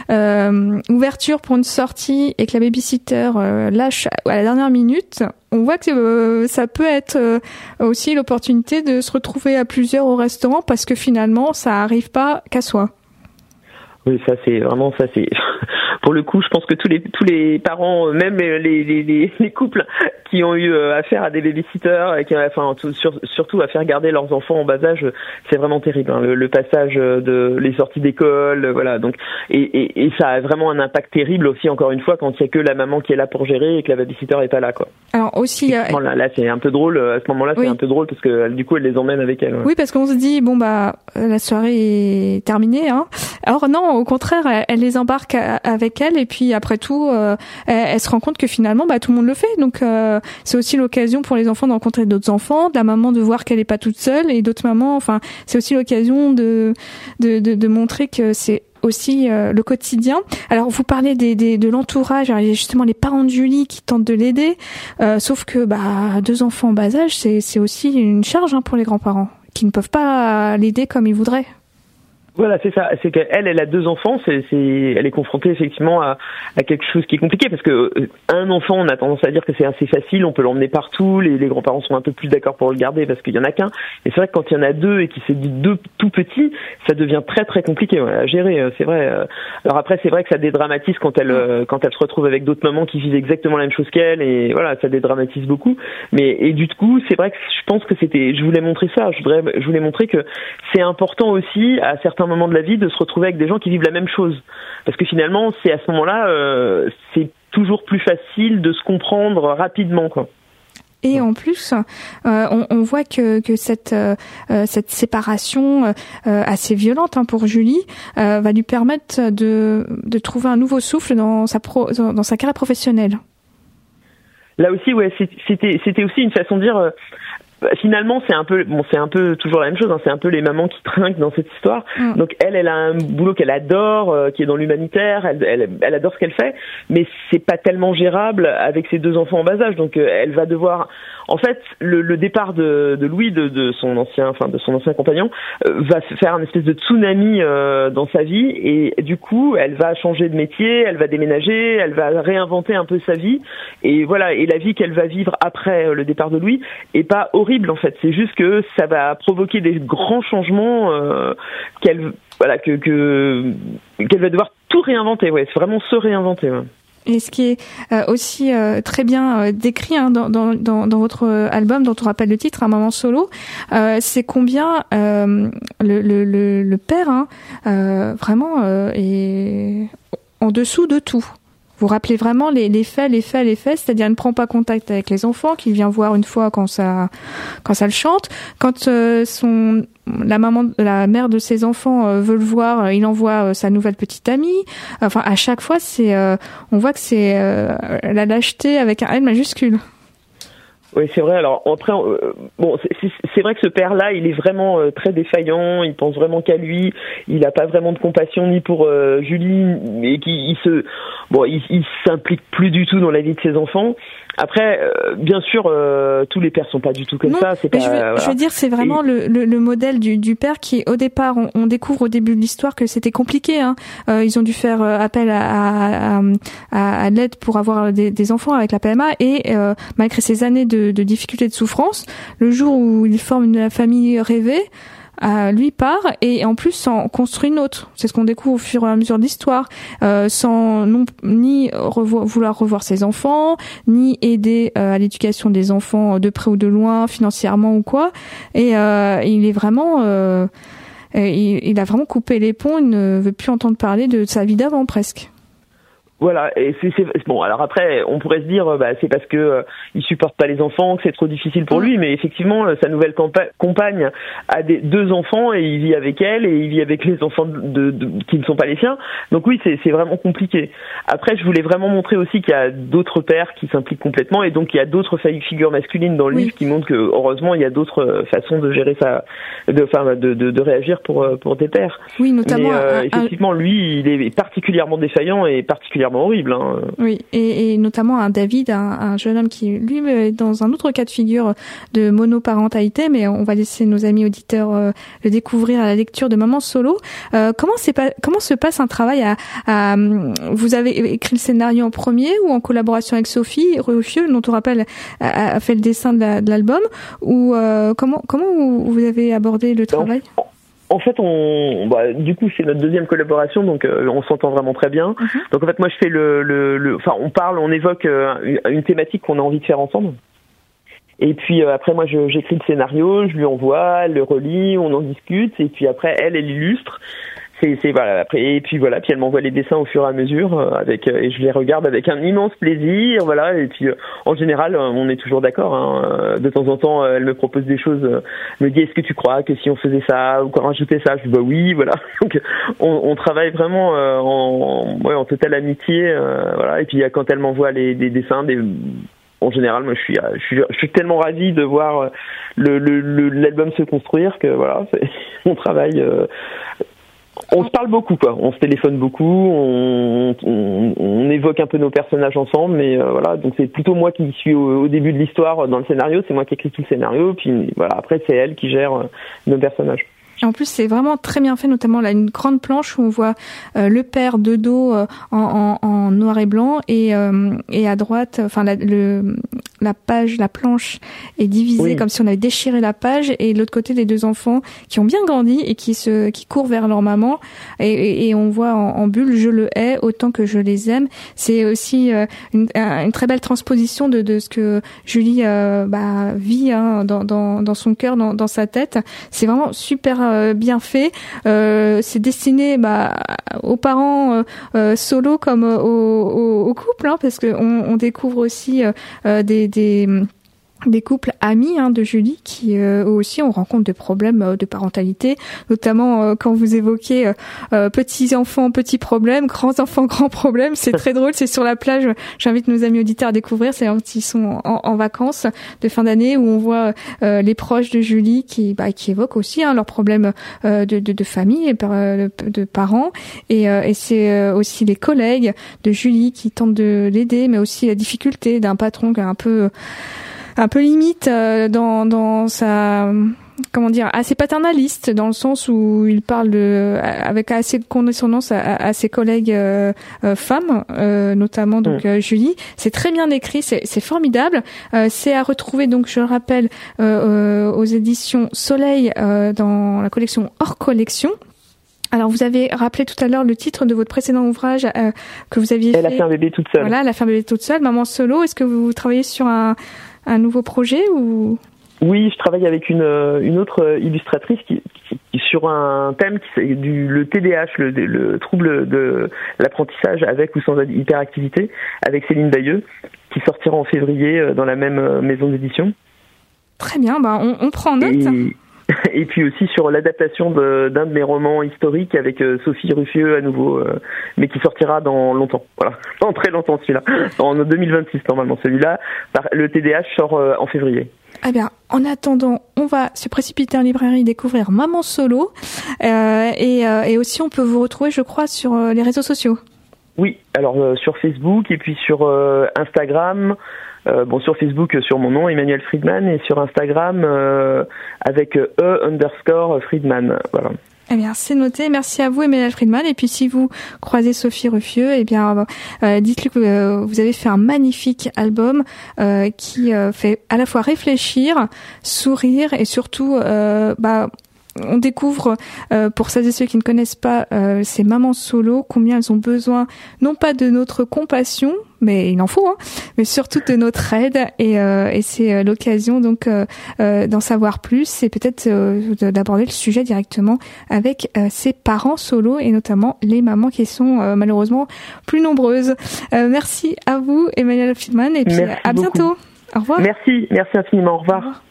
euh, ouverture pour une sortie et que la babysitter euh, lâche à la dernière minute, on voit que euh, ça peut être euh, aussi l'opportunité de se retrouver à plusieurs au restaurant parce que finalement ça arrive pas qu'à soi. Oui, ça c'est vraiment ça c'est pour le coup, je pense que tous les tous les parents, même les les les, les couples qui ont eu affaire à des babysitters, qui enfin tout, sur, surtout à faire garder leurs enfants en bas âge, c'est vraiment terrible. Hein, le, le passage de les sorties d'école, voilà. Donc et, et et ça a vraiment un impact terrible aussi. Encore une fois, quand il y a que la maman qui est là pour gérer et que la babysitter est pas là, quoi. Alors aussi euh... là, là c'est un peu drôle. À ce moment-là, oui. c'est un peu drôle parce que du coup, elle les emmène avec elle. Ouais. Oui, parce qu'on se dit bon bah la soirée est terminée. Hein. Alors non, au contraire, elle, elle les embarque avec elle et puis après tout, euh, elle, elle se rend compte que finalement, bah tout le monde le fait. Donc euh, c'est aussi l'occasion pour les enfants de rencontrer d'autres enfants, de la maman de voir qu'elle est pas toute seule et d'autres mamans. Enfin, c'est aussi l'occasion de de de, de montrer que c'est aussi euh, le quotidien. Alors vous parlez des, des de l'entourage, alors, il y a justement les parents de Julie qui tentent de l'aider, euh, sauf que bah deux enfants en bas âge, c'est c'est aussi une charge hein, pour les grands-parents qui ne peuvent pas l'aider comme ils voudraient. Voilà, c'est ça. C'est qu'elle, elle a deux enfants. C'est, c'est, elle est confrontée effectivement à, à quelque chose qui est compliqué parce que euh, un enfant, on a tendance à dire que c'est assez facile, on peut l'emmener partout. Les, les grands-parents sont un peu plus d'accord pour le garder parce qu'il y en a qu'un. Et c'est vrai que quand il y en a deux et qu'il s'est dit deux tout petits, ça devient très très compliqué ouais, à gérer. C'est vrai. Alors après, c'est vrai que ça dédramatise quand elle euh, quand elle se retrouve avec d'autres mamans qui vivent exactement la même chose qu'elle et voilà, ça dédramatise beaucoup. Mais et du coup, c'est vrai que je pense que c'était. Je voulais montrer ça. Je voudrais, je voulais montrer que c'est important aussi à certains moment de la vie de se retrouver avec des gens qui vivent la même chose parce que finalement c'est à ce moment-là euh, c'est toujours plus facile de se comprendre rapidement quoi. Et en plus, euh, on, on voit que, que cette, euh, cette séparation euh, assez violente hein, pour Julie euh, va lui permettre de, de trouver un nouveau souffle dans sa, pro, dans sa carrière professionnelle. Là aussi, ouais, c'était, c'était aussi une façon de dire. Euh, Finalement, c'est un peu, bon, c'est un peu toujours la même chose. Hein, c'est un peu les mamans qui trinquent dans cette histoire. Mmh. Donc elle, elle a un boulot qu'elle adore, euh, qui est dans l'humanitaire. Elle, elle, elle adore ce qu'elle fait, mais c'est pas tellement gérable avec ses deux enfants en bas âge. Donc euh, elle va devoir, en fait, le, le départ de, de Louis, de, de son ancien, enfin de son ancien compagnon, euh, va faire un espèce de tsunami euh, dans sa vie. Et du coup, elle va changer de métier, elle va déménager, elle va réinventer un peu sa vie. Et voilà, et la vie qu'elle va vivre après le départ de Louis est pas horrible en fait, c'est juste que ça va provoquer des grands changements euh, qu'elle voilà que, que qu'elle va devoir tout réinventer, ouais, c'est vraiment se réinventer. Ouais. Et ce qui est euh, aussi euh, très bien euh, décrit hein, dans, dans, dans, dans votre album, dont on rappelle le titre, Un Maman Solo, euh, c'est combien euh, le, le, le, le père hein, euh, vraiment euh, est en dessous de tout. Vous rappelez vraiment les, les faits, les faits, les faits, c'est-à-dire il ne prend pas contact avec les enfants, qu'il vient voir une fois quand ça, quand ça le chante. Quand euh, son, la maman, la mère de ses enfants euh, veut le voir, euh, il envoie euh, sa nouvelle petite amie. Enfin, à chaque fois, c'est, euh, on voit que c'est euh, la lâcheté avec un L majuscule. Oui, c'est vrai. Alors après, euh, bon, c'est, c'est vrai que ce père-là, il est vraiment euh, très défaillant. Il pense vraiment qu'à lui. Il n'a pas vraiment de compassion ni pour euh, Julie, et qui il se, bon, il, il s'implique plus du tout dans la vie de ses enfants. Après, euh, bien sûr, euh, tous les pères sont pas du tout comme non, ça. C'est pas. Je veux, voilà. je veux dire, c'est vraiment et... le, le, le modèle du, du père qui, au départ, on, on découvre au début de l'histoire que c'était compliqué. Hein. Euh, ils ont dû faire appel à, à, à, à l'aide pour avoir des, des enfants avec la P M A, et euh, malgré ces années de, de difficultés, de souffrance, le jour où ils forment une famille rêvée, Euh, lui part et en plus s'en construit une autre. C'est ce qu'on découvre au fur et à mesure de l'histoire, euh, sans non, ni revo- vouloir revoir ses enfants, ni aider euh, à l'éducation des enfants de près ou de loin, financièrement ou quoi. Et euh, il est vraiment, euh, il, il a vraiment coupé les ponts. Il ne veut plus entendre parler de sa vie d'avant presque. Voilà, et c'est, c'est bon. Alors après, on pourrait se dire, bah, c'est parce que euh, il supporte pas les enfants, que c'est trop difficile pour lui. Mais effectivement, euh, sa nouvelle campa- compagne a des, deux enfants et il vit avec elle et il vit avec les enfants de, de, de, qui ne sont pas les siens. Donc oui, c'est, c'est vraiment compliqué. Après, je voulais vraiment montrer aussi qu'il y a d'autres pères qui s'impliquent complètement et donc il y a d'autres figures masculines dans le oui. livre qui montrent que heureusement il y a d'autres façons de gérer ça, de, enfin, de, de, de réagir pour pour des pères. Oui, notamment. Mais euh, un, effectivement, un... lui, il est particulièrement défaillant et particulièrement horrible. Hein. Oui, et, et notamment un David, un, un jeune homme qui, lui, est dans un autre cas de figure de monoparentalité, mais on va laisser nos amis auditeurs euh, le découvrir à la lecture de Maman Solo. Euh, comment, c'est pas, comment se passe un travail à, à... Vous avez écrit le scénario en premier ou en collaboration avec Sophie Ruffieux, dont on rappelle a, a fait le dessin de, la, de l'album, ou euh, comment, comment vous, vous avez abordé le travail ? Non. En fait, on, bah, du coup, c'est notre deuxième collaboration, donc euh, on s'entend vraiment très bien. Mm-hmm. Donc en fait, moi, je fais le, le, le, enfin, on parle, on évoque euh, une thématique qu'on a envie de faire ensemble. Et puis euh, après, moi, je, j'écris le scénario, je lui envoie, elle le relit, on en discute, et puis après, elle, elle illustre. C'est, c'est voilà. Après, et puis voilà, puis elle m'envoie les dessins au fur et à mesure, euh, avec euh, et je les regarde avec un immense plaisir, voilà. Et puis euh, en général, euh, on est toujours d'accord. Hein, de temps en temps, euh, elle me propose des choses, euh, me dit est-ce que tu crois que si on faisait ça ou qu'on rajoutait ça, je dis bah oui, voilà. Donc on, on travaille vraiment euh, en, ouais, en totale amitié, euh, voilà. Et puis quand elle m'envoie les, des dessins, des en général, moi, je suis, je suis, je suis tellement ravi de voir le, le, le l'album se construire que voilà, c'est, on travaille. Euh, On, On se parle beaucoup, quoi. On se téléphone beaucoup, on, on, on évoque un peu nos personnages ensemble, mais euh, voilà. Donc c'est plutôt moi qui suis au, au début de l'histoire dans le scénario, c'est moi qui écris tout le scénario, puis voilà. Après c'est elle qui gère euh, nos personnages. Et en plus, c'est vraiment très bien fait, notamment là, une grande planche où on voit euh, le père de dos euh, en, en, en noir et blanc, et, euh, et à droite, enfin la, le, la page, la planche est divisée oui. comme si on avait déchiré la page, et de l'autre côté, les deux enfants qui ont bien grandi et qui se, qui courent vers leur maman, et, et, et on voit en, en bulle, je le hais autant que je les aime. C'est aussi euh, une, une très belle transposition de, de ce que Julie euh, bah, vit hein, dans, dans, dans son cœur, dans, dans sa tête. C'est vraiment super bien fait. Euh, c'est destiné bah, aux parents euh, euh, solo comme euh, aux, aux, aux couples, hein, parce que on, on découvre aussi euh, des, des des couples amis hein, de Julie qui euh, aussi on rencontre des problèmes euh, de parentalité, notamment euh, quand vous évoquez euh, euh, petits enfants petits problèmes, grands enfants grands problèmes. C'est très drôle, c'est sur la plage. J'invite nos amis auditeurs à découvrir, c'est quand ils sont en, en vacances de fin d'année, où on voit euh, les proches de Julie qui bah, qui évoquent aussi hein, leurs problèmes euh, de, de de famille et de, de parents, et, euh, et c'est euh, aussi les collègues de Julie qui tentent de l'aider, mais aussi la difficulté d'un patron qui est un peu un peu limite euh, dans dans sa comment dire assez paternaliste, dans le sens où il parle de avec assez de condescendance à, à, à ses collègues euh, euh, femmes, euh, notamment donc mmh. euh, Julie. C'est très bien écrit, c'est c'est formidable. Euh, c'est à retrouver donc je le rappelle euh, euh, aux éditions Soleil euh, dans la collection hors collection. Alors, vous avez rappelé tout à l'heure le titre de votre précédent ouvrage euh, que vous aviez Elle fait. Elle a fait un bébé toute seule. Voilà, elle a fait un bébé toute seule, maman solo. Est-ce que vous travaillez sur un, un nouveau projet ou? Oui, je travaille avec une, une autre illustratrice qui, qui, qui sur un thème qui c'est du le T D A H, le, le trouble de l'apprentissage avec ou sans hyperactivité, avec Céline Bayeux, qui sortira en février dans la même maison d'édition. Très bien, bah on, on prend note. Et... Et puis aussi sur l'adaptation de, d'un de mes romans historiques avec euh, Sophie Ruffieux à nouveau, euh, mais qui sortira dans longtemps. Voilà, dans très longtemps celui-là, en deux mille vingt-six normalement celui-là. Le T D A H sort euh, en février. Eh bien, en attendant, on va se précipiter en librairie découvrir Maman Solo, euh, et, euh, et aussi on peut vous retrouver, je crois, sur euh, les réseaux sociaux. Oui, alors euh, sur Facebook et puis sur euh, Instagram. Euh, bon, sur Facebook, sur mon nom, Emmanuel Friedman, et sur Instagram, euh, avec E underscore Friedman. Voilà. Eh bien, c'est noté. Merci à vous, Emmanuel Friedman. Et puis, si vous croisez Sophie Ruffieux, eh bien, euh, dites-lui que euh, vous avez fait un magnifique album euh, qui euh, fait à la fois réfléchir, sourire, et surtout, euh, bah, on découvre, euh, pour celles et ceux qui ne connaissent pas euh, ces mamans solo, combien elles ont besoin, non pas de notre compassion, mais il en faut, hein, mais surtout de notre aide, et, euh, et c'est l'occasion donc euh, euh, d'en savoir plus, et peut-être euh, d'aborder le sujet directement avec euh, ces parents solo, et notamment les mamans qui sont euh, malheureusement plus nombreuses. Euh, merci à vous, Emmanuel Friedman, et puis merci à beaucoup. Bientôt. Au revoir. Merci, merci infiniment. Au revoir. Au revoir.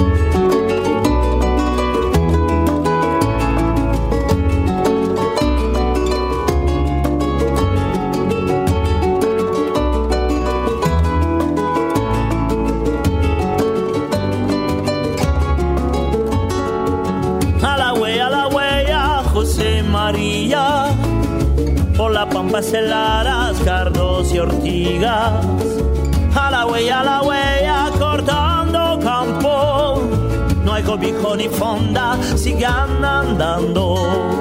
María, por la pampa heladas, cardos y ortigas, a la huella, a la huella, cortando campo, no hay cobijo ni fonda, sigan andando.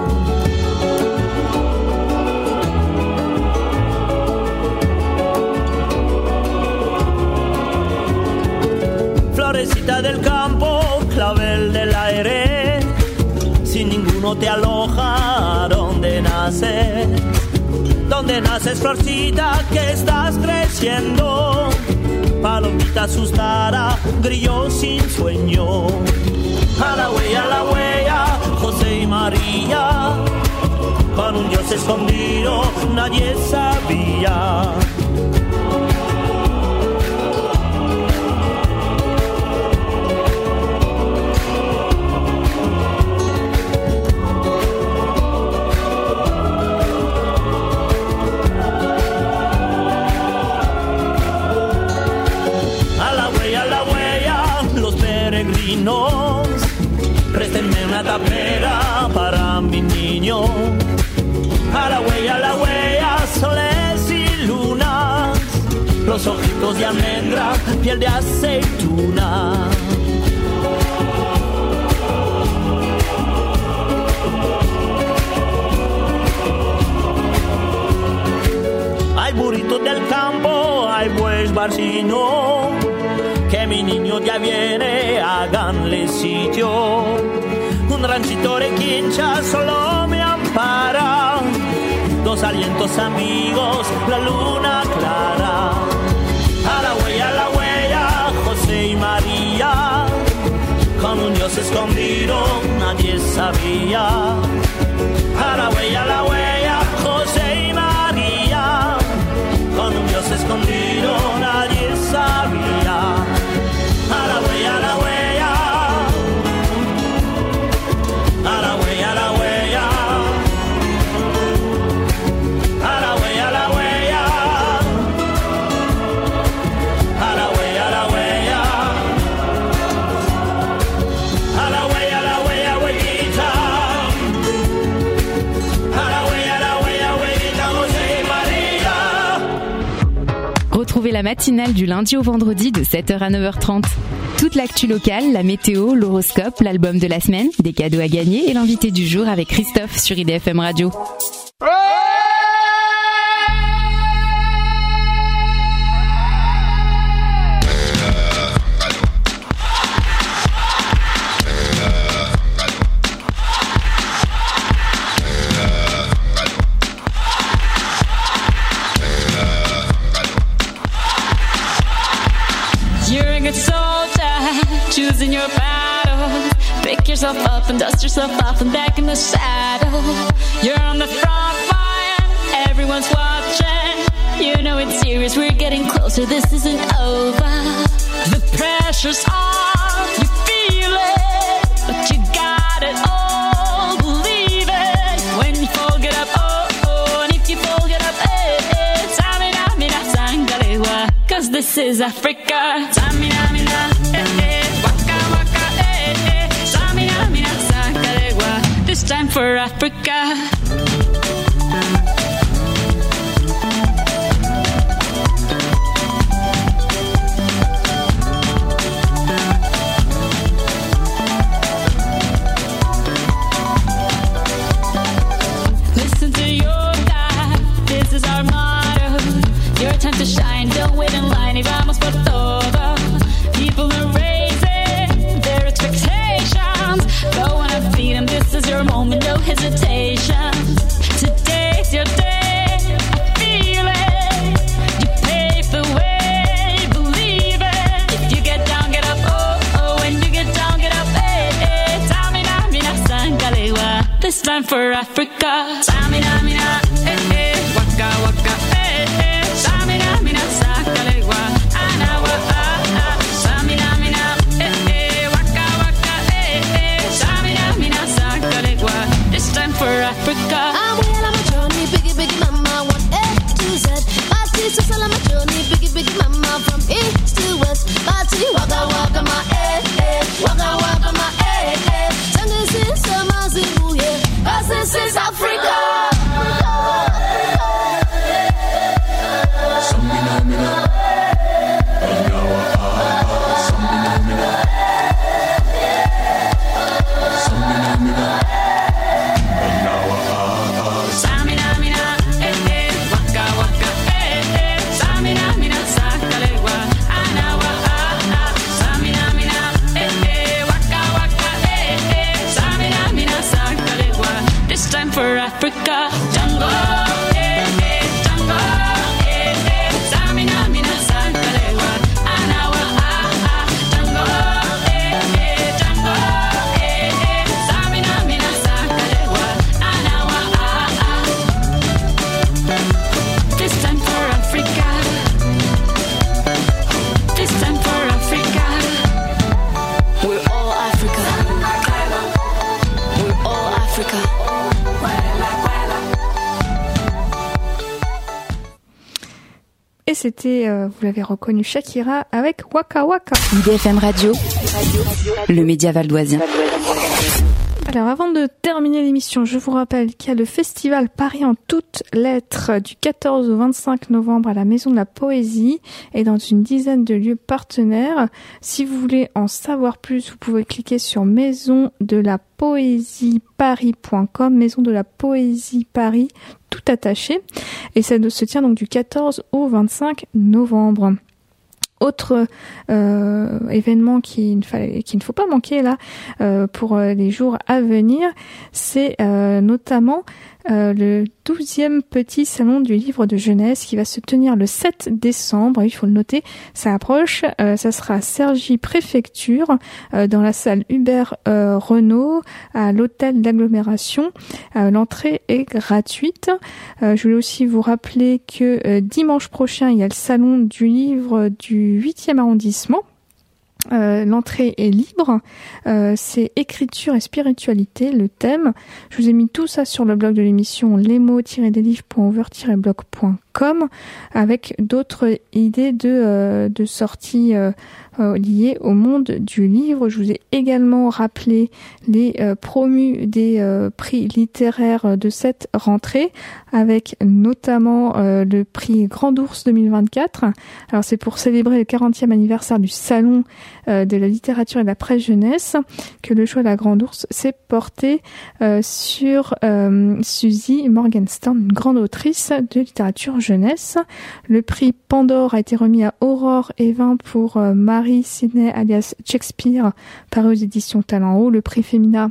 Florecita del campo, clavel del aire, si ninguno te aloja, ¿dónde naces? ¿Dónde naces, florcita, que estás creciendo? Palomita asustada, grillo sin sueño. A la huella, a la huella, José y María, con un Dios escondido nadie sabía. Préstenme una tapera para mi niño. A la huella, a la huella, soles y lunas. Los ojitos de almendra, piel de aceituna. Hay burritos del campo, hay bueyes barcino, que mi niño ya viene, háganle sitio. Un ranchito de quincha solo me ampara, dos alientos amigos, la luna clara. A la huella, a la huella, José y María, con un Dios escondido nadie sabía. A la huella, a la huella, José y María, con un Dios escondido nadie sabía. A la huella, a la huella, a la huella, a la huella, a la huella, a la huella, a la huella, a la huella, a la huella, a la huella, huellita, a la huella, a la huella, huellita, José y María. Retrouvez la matinale du lundi au vendredi de sept heures à neuf heures trente. Toute l'actu locale, la météo, l'horoscope, l'album de la semaine, des cadeaux à gagner et l'invité du jour avec Christophe sur I D F M Radio. Choosing your battle, pick yourself up and dust yourself off and back in the saddle. You're on the front line, everyone's watching. You know it's serious, we're getting closer, this isn't over. The pressure's on, you feel it, but you got it all, believe it. When you fall, get up, oh, oh, and if you fall, get up, eh, eh. Tamina, mina, sangalewa, cause this is Africa. Tamina, mina, eh, eh. This time for Africa. Listen to your God, this is our motto. Your time to shine, don't wait in line. Y vamos por todo. People are raising their expectations. Go on and feed them, this is your moment, no hesitation. Today's your day, I feel it. You pave the way, believe it. If you get down, get up, oh, oh. When you get down, get up, eh, eh. Tamina, mina, sangalewa. This time for Africa. Tamina, mina, eh, eh. Waka, waka, eh, eh. Tamina, mina, sangalewa. Anawa, ah, ah. Tamina, mina, eh, eh. Waka, waka, eh, eh. Tamina, mina, sangalewa. This time for Africa. I'm well on my journey, biggie, biggie, mama, one A to Z. My teacher's all on my journey, biggie, biggie, mama, from east to west. My tea, waka, waka, my eh, eh. Waka, waka, my eh, eh. Tango, sis, sama, zibu, yeah. Cause this is Africa. Samina, mina. Anyawa, ah, ah. Samina, mina. Samina, mina. Anyawa, ah, ah. Samina, mina, eh, eh. Waka, waka, eh, eh. Samina, mina, sangalewa. Anawa, ah, ah. Samina, mina, eh, eh. Waka, waka, eh, eh. Samina, mina, sangalewa. This time for Africa. Jungle, eh, eh. Jungle, eh, eh. Samina, mina, sangalewa. Anawa, ah, ah. Jungle, eh, eh. Jungle, eh, eh. Samina, mina, sangalewa. Anawa, ah, ah. This time for Africa. This time for Africa. We're all Africa. We're all Africa. Et c'était, euh, vous l'avez reconnu, Shakira avec Waka Waka. I D F M Radio, le média valdoisien. Alors avant de terminer l'émission, je vous rappelle qu'il y a le festival Paris en toutes lettres du quatorze au vingt-cinq novembre à la Maison de la Poésie et dans une dizaine de lieux partenaires. Si vous voulez en savoir plus, vous pouvez cliquer sur maison de la poésie paris point com, Maison de la Poésie Paris, tout attaché. Et ça se tient donc du quatorze au vingt-cinq novembre. Autre euh, événement qu'il ne fallait, qu'il ne faut pas manquer là euh, pour euh, les jours à venir, c'est euh, notamment euh, le douzième petit salon du livre de jeunesse qui va se tenir le sept décembre. Il faut le noter, ça approche. Euh, ça sera à Cergy Préfecture, euh, dans la salle Hubert euh, Renaud, à l'hôtel d'agglomération. Euh, l'entrée est gratuite. Euh, je voulais aussi vous rappeler que euh, dimanche prochain, il y a le salon du livre du huitième arrondissement. Euh, l'entrée est libre, euh, c'est écriture et spiritualité, le thème. Je vous ai mis tout ça sur le blog de l'émission lesmots-des-livres point over tiret blog point com avec d'autres idées de, euh, de sorties euh, euh, liées au monde du livre. Je vous ai également rappelé les euh, promus des euh, prix littéraires de cette rentrée avec notamment euh, le prix Grand Ours deux mille vingt-quatre. Alors c'est pour célébrer le quarantième anniversaire du salon euh, de la littérature et de la presse jeunesse que le choix de la Grand Ours s'est porté euh, sur euh, Suzy Morgenstern, une grande autrice de littérature jeunesse. Le prix Pandore a été remis à Aurore Evin pour euh, Marie Sidney alias Shakespeare, paru aux éditions Talent Haut. Le prix Femina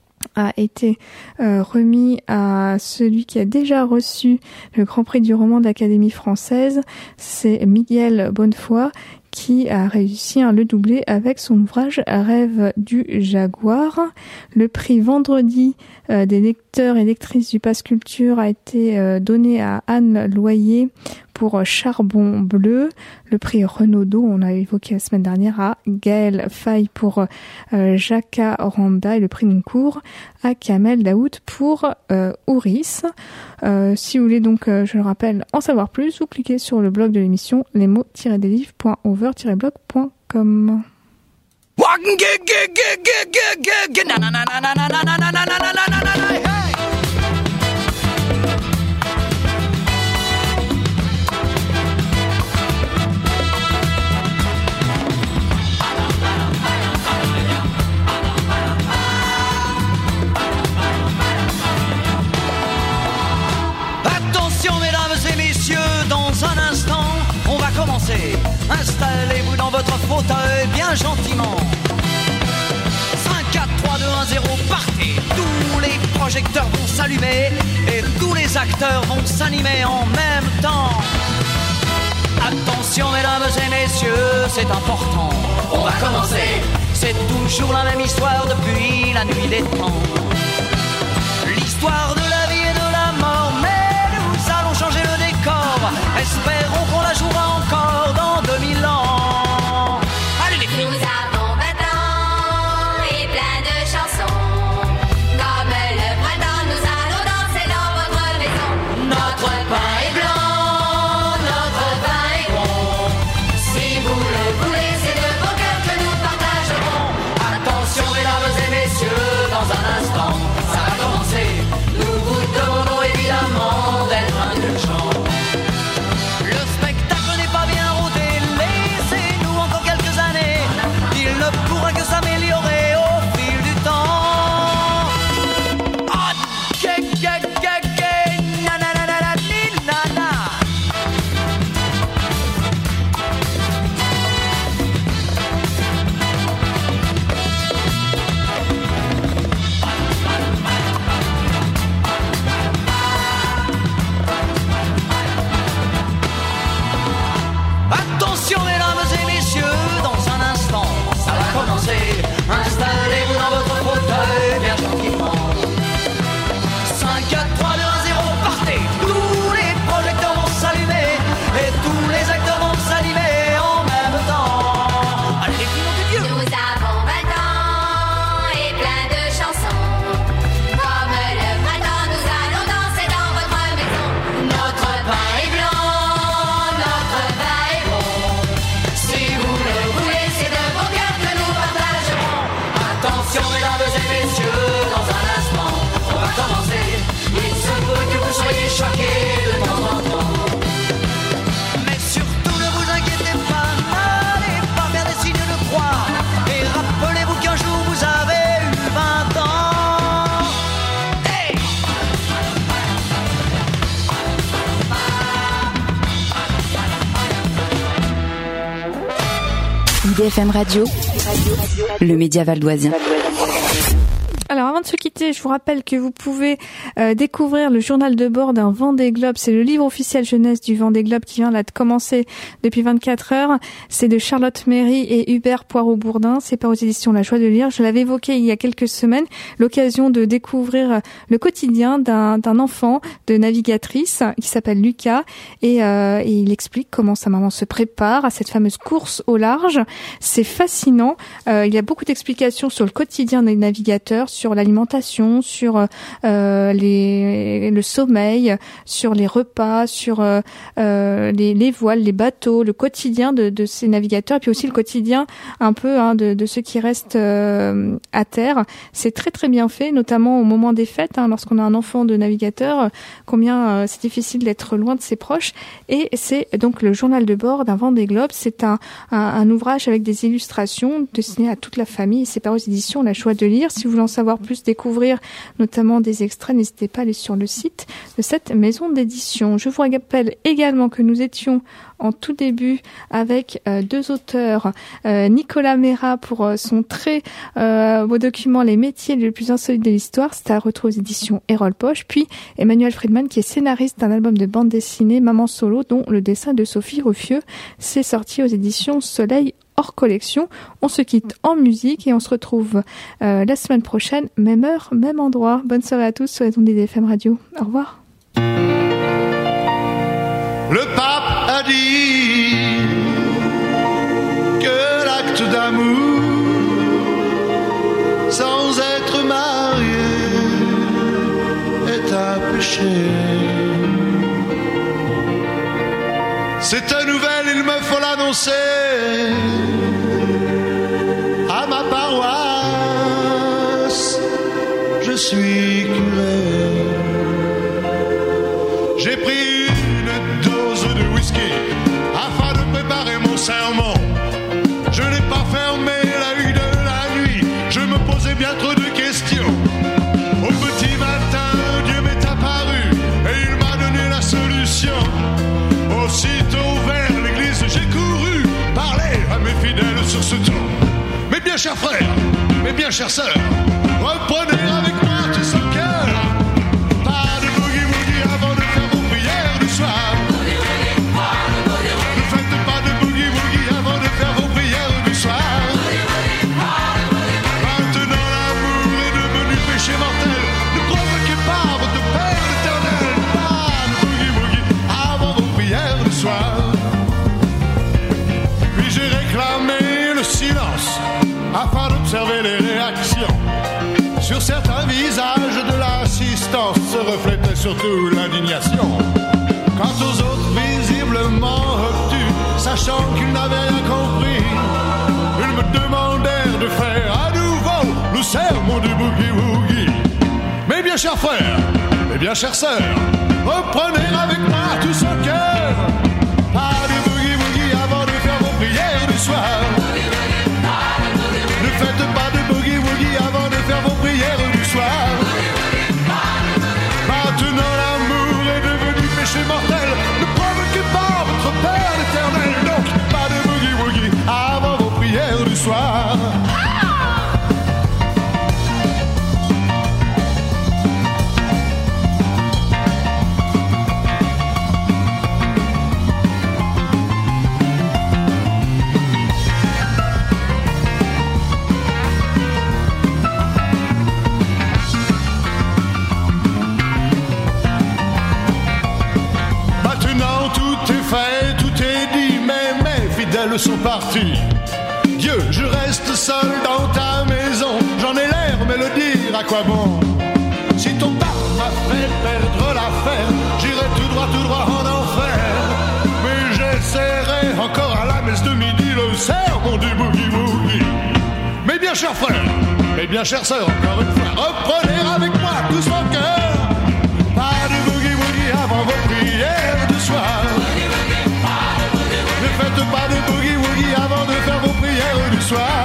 a été euh, remis à celui qui a déjà reçu le Grand Prix du roman de l'Académie française, c'est Miguel Bonnefoy, qui a réussi à le doubler avec son ouvrage Rêve du Jaguar. Le prix Vendredi euh, des lecteurs et lectrices du Pass Culture a été euh, donné à Anne Loyer pour Charbon Bleu. Le prix Renaudot, on l'a évoqué la semaine dernière, à Gaël Faye pour euh, Jacaranda, et le prix Goncourt à Kamel Daoud pour euh, Ouris. Euh, si vous voulez donc, euh, je le rappelle, en savoir plus, vous cliquez sur le blog de l'émission lesmots-des-livres point over tiret blog point com. Dans un instant, on va commencer. Installez-vous dans votre fauteuil bien gentiment. cinq, quatre, trois, deux, un, zéro, partez. Tous les projecteurs vont s'allumer et tous les acteurs vont s'animer en même temps. Attention mesdames et messieurs, c'est important. On va commencer. C'est toujours la même histoire depuis la nuit des temps. L'histoire de la vie et de la mort, mais nous allons changer le décor. Espérons qu'on la jouera encore dans deux mille ans. Allez les filles. Nous avons vingt ans et plein de chansons. Comme le printemps, nous allons danser dans votre maison. Notre pain est blanc, notre vin est bon. Si vous le voulez, c'est de vos cœurs que nous partagerons. Attention mesdames et messieurs, dans un instant, ça va commencer. Nous vous F M Radio, le média valdoisien. Alors avant de se quitter, je vous rappelle que vous pouvez euh, découvrir le journal de bord d'un Vendée Globe. C'est le livre officiel jeunesse du Vendée Globe qui vient là de commencer depuis vingt-quatre heures. C'est de Charlotte Méry et Hubert Poirot-Bourdin. C'est pas aux éditions La Joie de lire. Je l'avais évoqué il y a quelques semaines, l'occasion de découvrir le quotidien d'un, d'un enfant de navigatrice qui s'appelle Lucas et, euh, et il explique comment sa maman se prépare à cette fameuse course au large. C'est fascinant. Euh, il y a beaucoup d'explications sur le quotidien des navigateurs, sur l'alimentation, sur euh, les, le sommeil, sur les repas, sur euh, les, les voiles, les bateaux, le quotidien de, de ces navigateurs, et puis aussi le quotidien un peu hein, de, de ceux qui restent euh, à terre. C'est très très bien fait, notamment au moment des fêtes, hein, lorsqu'on a un enfant de navigateur, combien euh, c'est difficile d'être loin de ses proches. Et c'est donc le journal de bord d'un Vendée Globe. C'est un, un, un ouvrage avec des illustrations destinées à toute la famille. C'est par aux éditions La Joie de lire. Si vous voulez en savoir plus, découvrir notamment des extraits, n'hésitez pas à aller sur le site de cette maison d'édition. Je vous rappelle également que nous étions en tout début avec euh, deux auteurs, euh, Nicolas Mera pour euh, son très euh, beau document Les métiers les plus insolites de l'histoire, c'est à retrouver aux éditions Erol Poche, puis Emmanuel Friedman qui est scénariste d'un album de bande dessinée Maman Solo dont le dessin de Sophie Ruffieux, c'est sorti aux éditions Soleil hors collection. On se quitte en musique et on se retrouve euh, la semaine prochaine, même heure, même endroit. Bonne soirée à tous sur les ondes d'I D F M Radio. Au revoir. Le pape a dit que l'acte d'amour sans être marié est un péché. Cette nouvelle, il me faut l'annoncer à ma paroisse. Je suis curé. J'ai pris une dose de whisky afin de préparer mon sermon. Je n'ai pas fermé l'œil de la nuit. Je me posais bien trop de questions. Au petit matin, Dieu m'est apparu et il m'a donné la solution. Aussitôt vers l'église, j'ai couru parler à mes fidèles sur ce ton. Mes bien chers frères, mes bien chères sœurs, reprenez avec moi tout ce cœur. Pas de boogie-woogie avant de faire vos prières du soir. Ne faites pas de boogie-woogie avant de faire vos prières du soir. Maintenant l'amour est devenu péché mortel. Ne provoquez pas votre Père éternel. Pas de boogie-woogie avant vos prières du soir. Puis j'ai réclamé le silence afin d'observer les réactions. Sur certains visages de l'assistance se reflétait surtout l'indignation. Quant aux autres visiblement obtus, sachant qu'ils n'avaient rien compris, ils me demandèrent de faire à nouveau le sermon du boogie-woogie. Mes bien chers frères, mes bien chères sœurs, reprenez avec moi tout son cœur. Pas de boogie-woogie avant de faire vos prières du soir. Ne faites pas de boogie-woogie avant de faire vos prières du soir. Maintenant l'amour est devenu péché mortel. Ne provoquez pas votre Père éternel. Donc pas de boogie-woogie avant vos prières du soir. Sont partis. Dieu, je reste seul dans ta maison. J'en ai l'air, mais le dire à quoi bon? Si ton pape m'a fait perdre l'affaire, j'irai tout droit, tout droit en enfer. Mais j'essaierai encore à la messe de midi le sermon du boogie-woogie. Mes bien chers frères, mes bien chères sœurs, encore une fois, reprenez avec moi tout son cœur. Pas de boogie-woogie avant vos prières du soir. Ne faites pas de boogie-woogie avant de faire vos prières du soir.